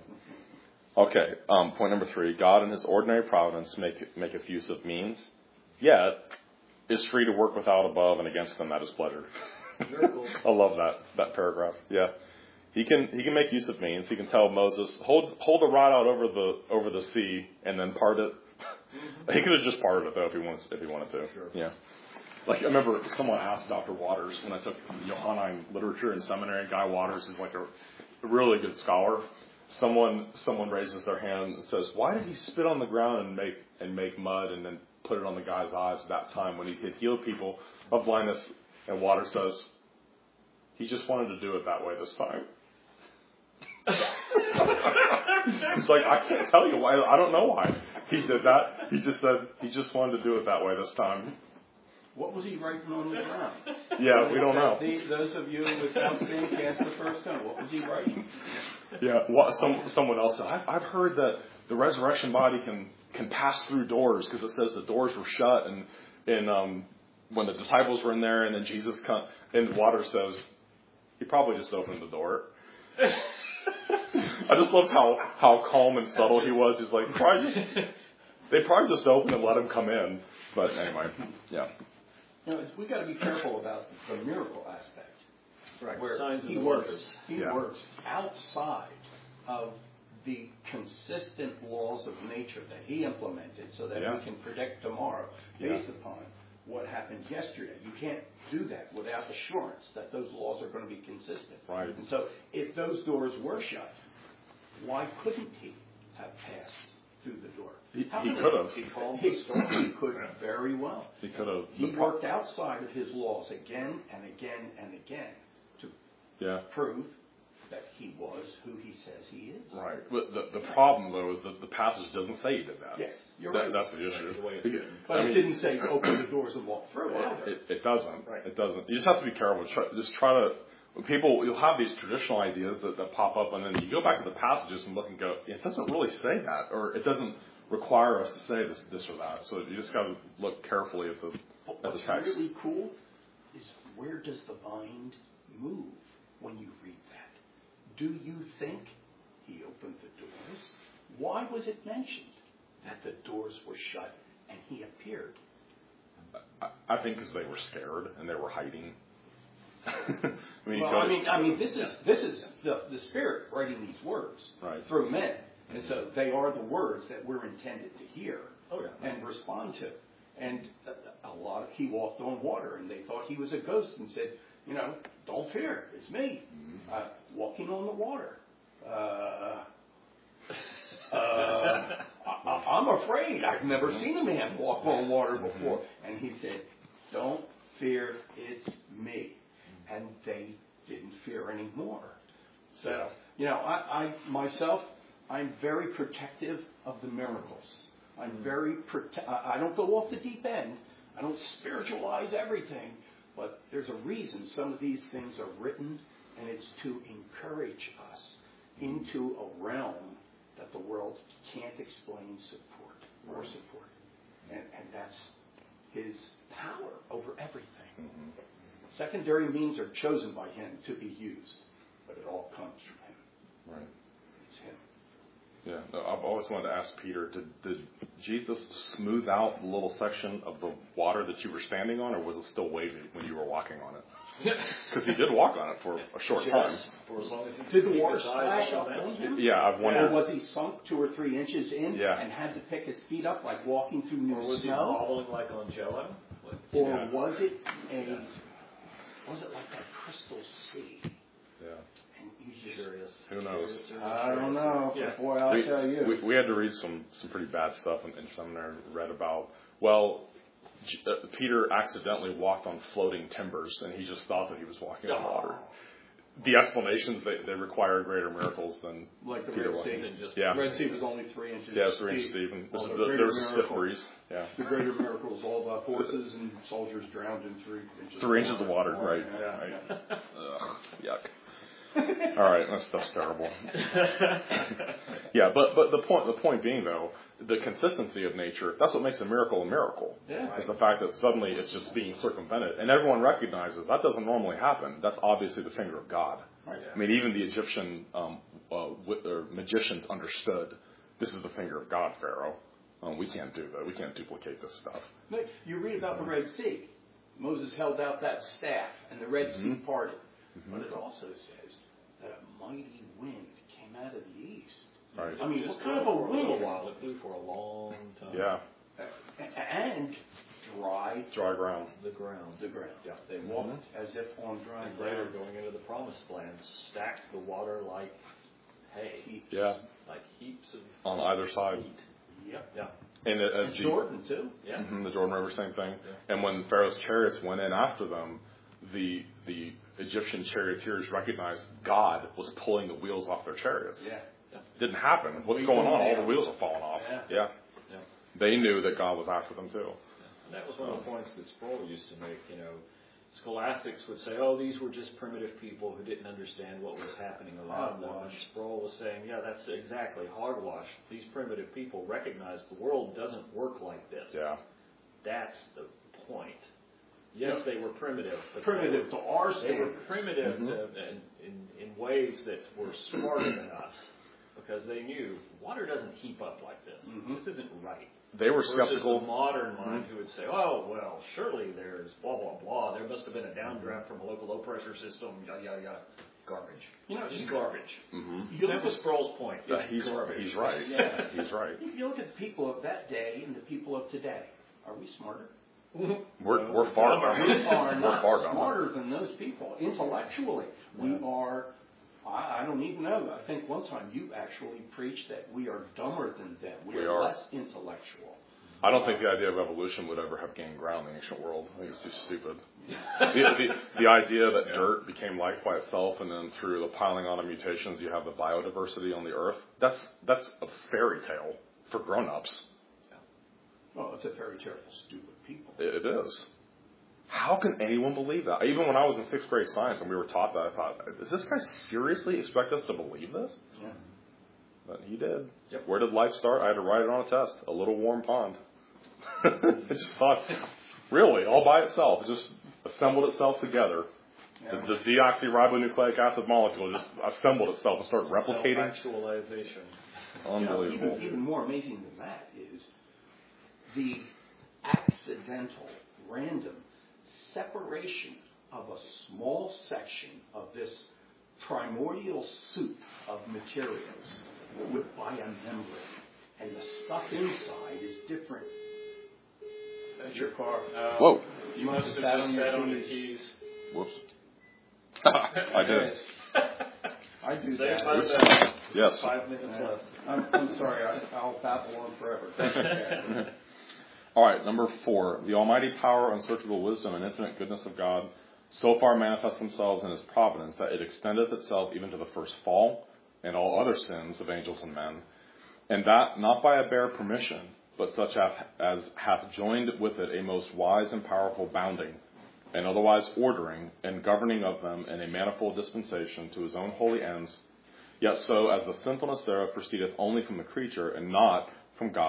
Okay. Um, point number three. God in his ordinary providence make, maketh use of means, yet is free to work without, above, and against them at his pleasure. Miracles. I love that, that paragraph. Yeah. He can, he can make use of means. He can tell Moses, hold, hold a rod out over the, over the sea and then part it. He could have just parted it though if he wants, if he wanted to. Sure. Yeah. Like, I remember someone asked Doctor Waters when I took Johannine literature in seminary. Guy Waters is like a, a really good scholar. Someone, someone raises their hand and says, "Why did he spit on the ground and make and make mud and then put it on the guy's eyes at that time when he had healed people of blindness?" And Waters says, "He just wanted to do it that way this time." It's like, I can't tell you why. I don't know why he did that. He just said he just wanted to do it that way this time. What was he writing on the ground? Yeah, we don't know. The, those of you without sin cast the first stone. What was he writing? Yeah, what, some someone else said. I've, I've heard that the resurrection body can can pass through doors because it says the doors were shut, and and um, when the disciples were in there, and then Jesus come, and Water says he probably just opened the door. I just loved how how calm and subtle he was. He's like, probably just, they probably just opened and let him come in. But anyway, yeah. You know, we got to be careful about the miracle aspect. Right. Where Signs he and works, wonders. he Yeah. works outside of the consistent laws of nature that he implemented, so that Yeah. we can predict tomorrow Yeah. based upon what happened yesterday. You can't do that without assurance that those laws are going to be consistent. Right. And so, if those doors were shut, why couldn't he have passed through the door? He, How he could could have. He, he, he could very well. He could have. He worked outside of his laws again and again and again to Yeah. prove that he was who he says he is. Right. But the the problem though is that the passage doesn't say he did that. Yes, you're That- right. That's the issue. The way it's written. But I it mean, didn't say open the doors and walk through either. It, it doesn't. Right. It doesn't. You just have to be careful. Try, just try to. People, you'll have these traditional ideas that, that pop up, and then you go back to the passages and look and go, it doesn't really say that, or it doesn't require us to say this, this or that. So you just got to look carefully at the at the What's text. really cool is where does the mind move when you read that? Do you think he opened the doors? Why was it mentioned that the doors were shut and he appeared? I, I think because they were scared and they were hiding. I mean, well, I mean, I mean, this is this is the the Spirit writing these words right. through men, and so they are the words that we're intended to hear Oh, yeah. and respond to. And a, a lot of, he walked on water, and they thought he was a ghost, and said, you know, don't fear, it's me, Mm-hmm. uh, walking on the water. Uh, uh, I, I, I'm afraid. I've never seen a man walk on water before. And he said, don't fear, it's me. And they didn't fear anymore. So, you know, I, I myself, I'm very protective of the miracles. I'm very prote- I don't go off the deep end. I don't spiritualize everything. But there's a reason some of these things are written, and it's to encourage us into a realm that the world can't explain support or support. And, and that's his power over everything. Mm-hmm. Secondary means are chosen by him to be used, but it all comes from him. Right. It's him. Yeah, no, I've always wanted to ask Peter, did, did Jesus smooth out the little section of the water that you were standing on, or was it still wavy when you were walking on it? Because he did walk on it for a short Yes, time. for as long as he Did could the keep water his eyes splash on up that. on him? Yeah, I've Or wondered. was he sunk two or three inches in Yeah. and had to pick his feet up like walking through new Or was he snow? wobbling like on Jello? Like, Or Yeah. was it a Yeah. was it like that crystal sea? Yeah. And you just Curious. Who knows? Curious or I don't mysterious. know. Yeah. Boy, I'll we, tell you. We, we had to read some, some pretty bad stuff in, in seminary. Read about, well, J- uh, Peter accidentally walked on floating timbers, and he just thought that he was walking on water. The explanations, they, they require greater miracles than Like the Peter Red walking. Sea. Than just Yeah. The Red Sea was only three inches. Yeah, it was three inches deep. deep, and Well, this is the the- there greater was a stiff miracle- breeze. Yeah. The greater miracle is all about horses and soldiers drowned in three inches. Three inches of water, right. Yeah, right. yeah. Ugh, yuck. All right, that stuff's terrible. Yeah, but but the point the point being though, the consistency of nature, that's what makes a miracle a miracle. Yeah. Is the fact that suddenly it's just being circumvented, and everyone recognizes that doesn't normally happen. That's obviously the finger of God. Right. I mean, even the Egyptian um, uh, wi- or magicians understood this is the finger of God, Pharaoh. Um, we can't do that. We can't duplicate this stuff. Look, you read about the Red Sea. Moses held out that staff, and the Red Sea Mhm. parted. Mhm. But it also says that a mighty wind came out of the east. Right. I mean, Just what kind of blew a for a little wind? while. It blew for a long time. Yeah, A- And dry dry ground. The ground. the ground. Yeah. They walked as if on dry And later, ground. going into the promised land, stacked the water like hay. Yeah, Like heaps of on either side. heat. Yep. Yeah. And it- as And G- Jordan, too. Yeah. Mhm, the Jordan River, same thing. Yeah. And when Pharaoh's chariots went in after them, the the Egyptian charioteers recognized God was pulling the wheels off their chariots. Yeah. Didn't happen. What's We going don't on? All have- the wheels are falling off. Yeah. Yeah. Yeah. They knew that God was after them too. And that was one of the points that Sproul used to make. You know, scholastics would say, "Oh, these were just primitive people who didn't understand what was happening around them." And Hogwash. Sproul was saying, "Yeah, that's exactly hogwash. These primitive people recognize the world doesn't work like this. Yeah. That's the point. Yes, Yeah. they were primitive, but Primitive to our They were standards. primitive Mhm. to, in, in in ways that were smarter than us, because they knew water doesn't heap up like this. Mhm. This isn't right. They were Versus skeptical. the modern mind who would say, "Oh, well, surely there's blah blah blah. There must have been a downdraft from a local low pressure system. Yada yada yada. Garbage. You know, Just you- garbage." Mm-hmm. You That look was at Sproul's point. That It's he's garbage. he's right. Yeah. He's right. You look at the people of that day and the people of today. Are we smarter? We're we're far dumber. We are we're not far dumber. smarter than those people intellectually. We are. I, I don't even know. I think one time you actually preached that we are dumber than them. We, We are, are. less intellectual. I don't think the idea of evolution would ever have gained ground in the ancient world. I think it's too stupid. the, the, the idea that Yeah. dirt became life by itself, and then through the piling on of mutations, you have the biodiversity on the earth. That's that's a fairy tale for grown-ups. Well, it's a fairy tale for stupid people. It, it is. How can anyone believe that? Even when I was in sixth grade science and we were taught that, I thought, does this guy seriously expect us to believe this? Yeah. But he did. Yep. Where did life start? I had to write it on a test. A little warm pond. I just thought, really, all by itself. It just assembled itself together. Yeah. The, the deoxyribonucleic acid molecule just assembled itself and started replicating. Self-actualization. Unbelievable. You know, even, even more amazing than that is the accidental, random separation of a small section of this primordial soup of materials with, by a membrane. And the stuff inside is different. That's your car. Uh, Whoa. You must have Sat just on your sat on the keys. keys. Whoops. I did. I do Say it that. by the bell. Yes. Five minutes Uh, left. I'm, I'm sorry, I, I'll babble on forever. All right, number four. The almighty power, unsearchable wisdom, and infinite goodness of God so far manifest themselves in His providence that it extendeth itself even to the first fall and all other sins of angels and men, and that not by a bare permission, but such as hath joined with it a most wise and powerful bounding, and otherwise ordering and governing of them in a manifold dispensation to His own holy ends, yet so as the sinfulness thereof proceedeth only from the creature and not from God.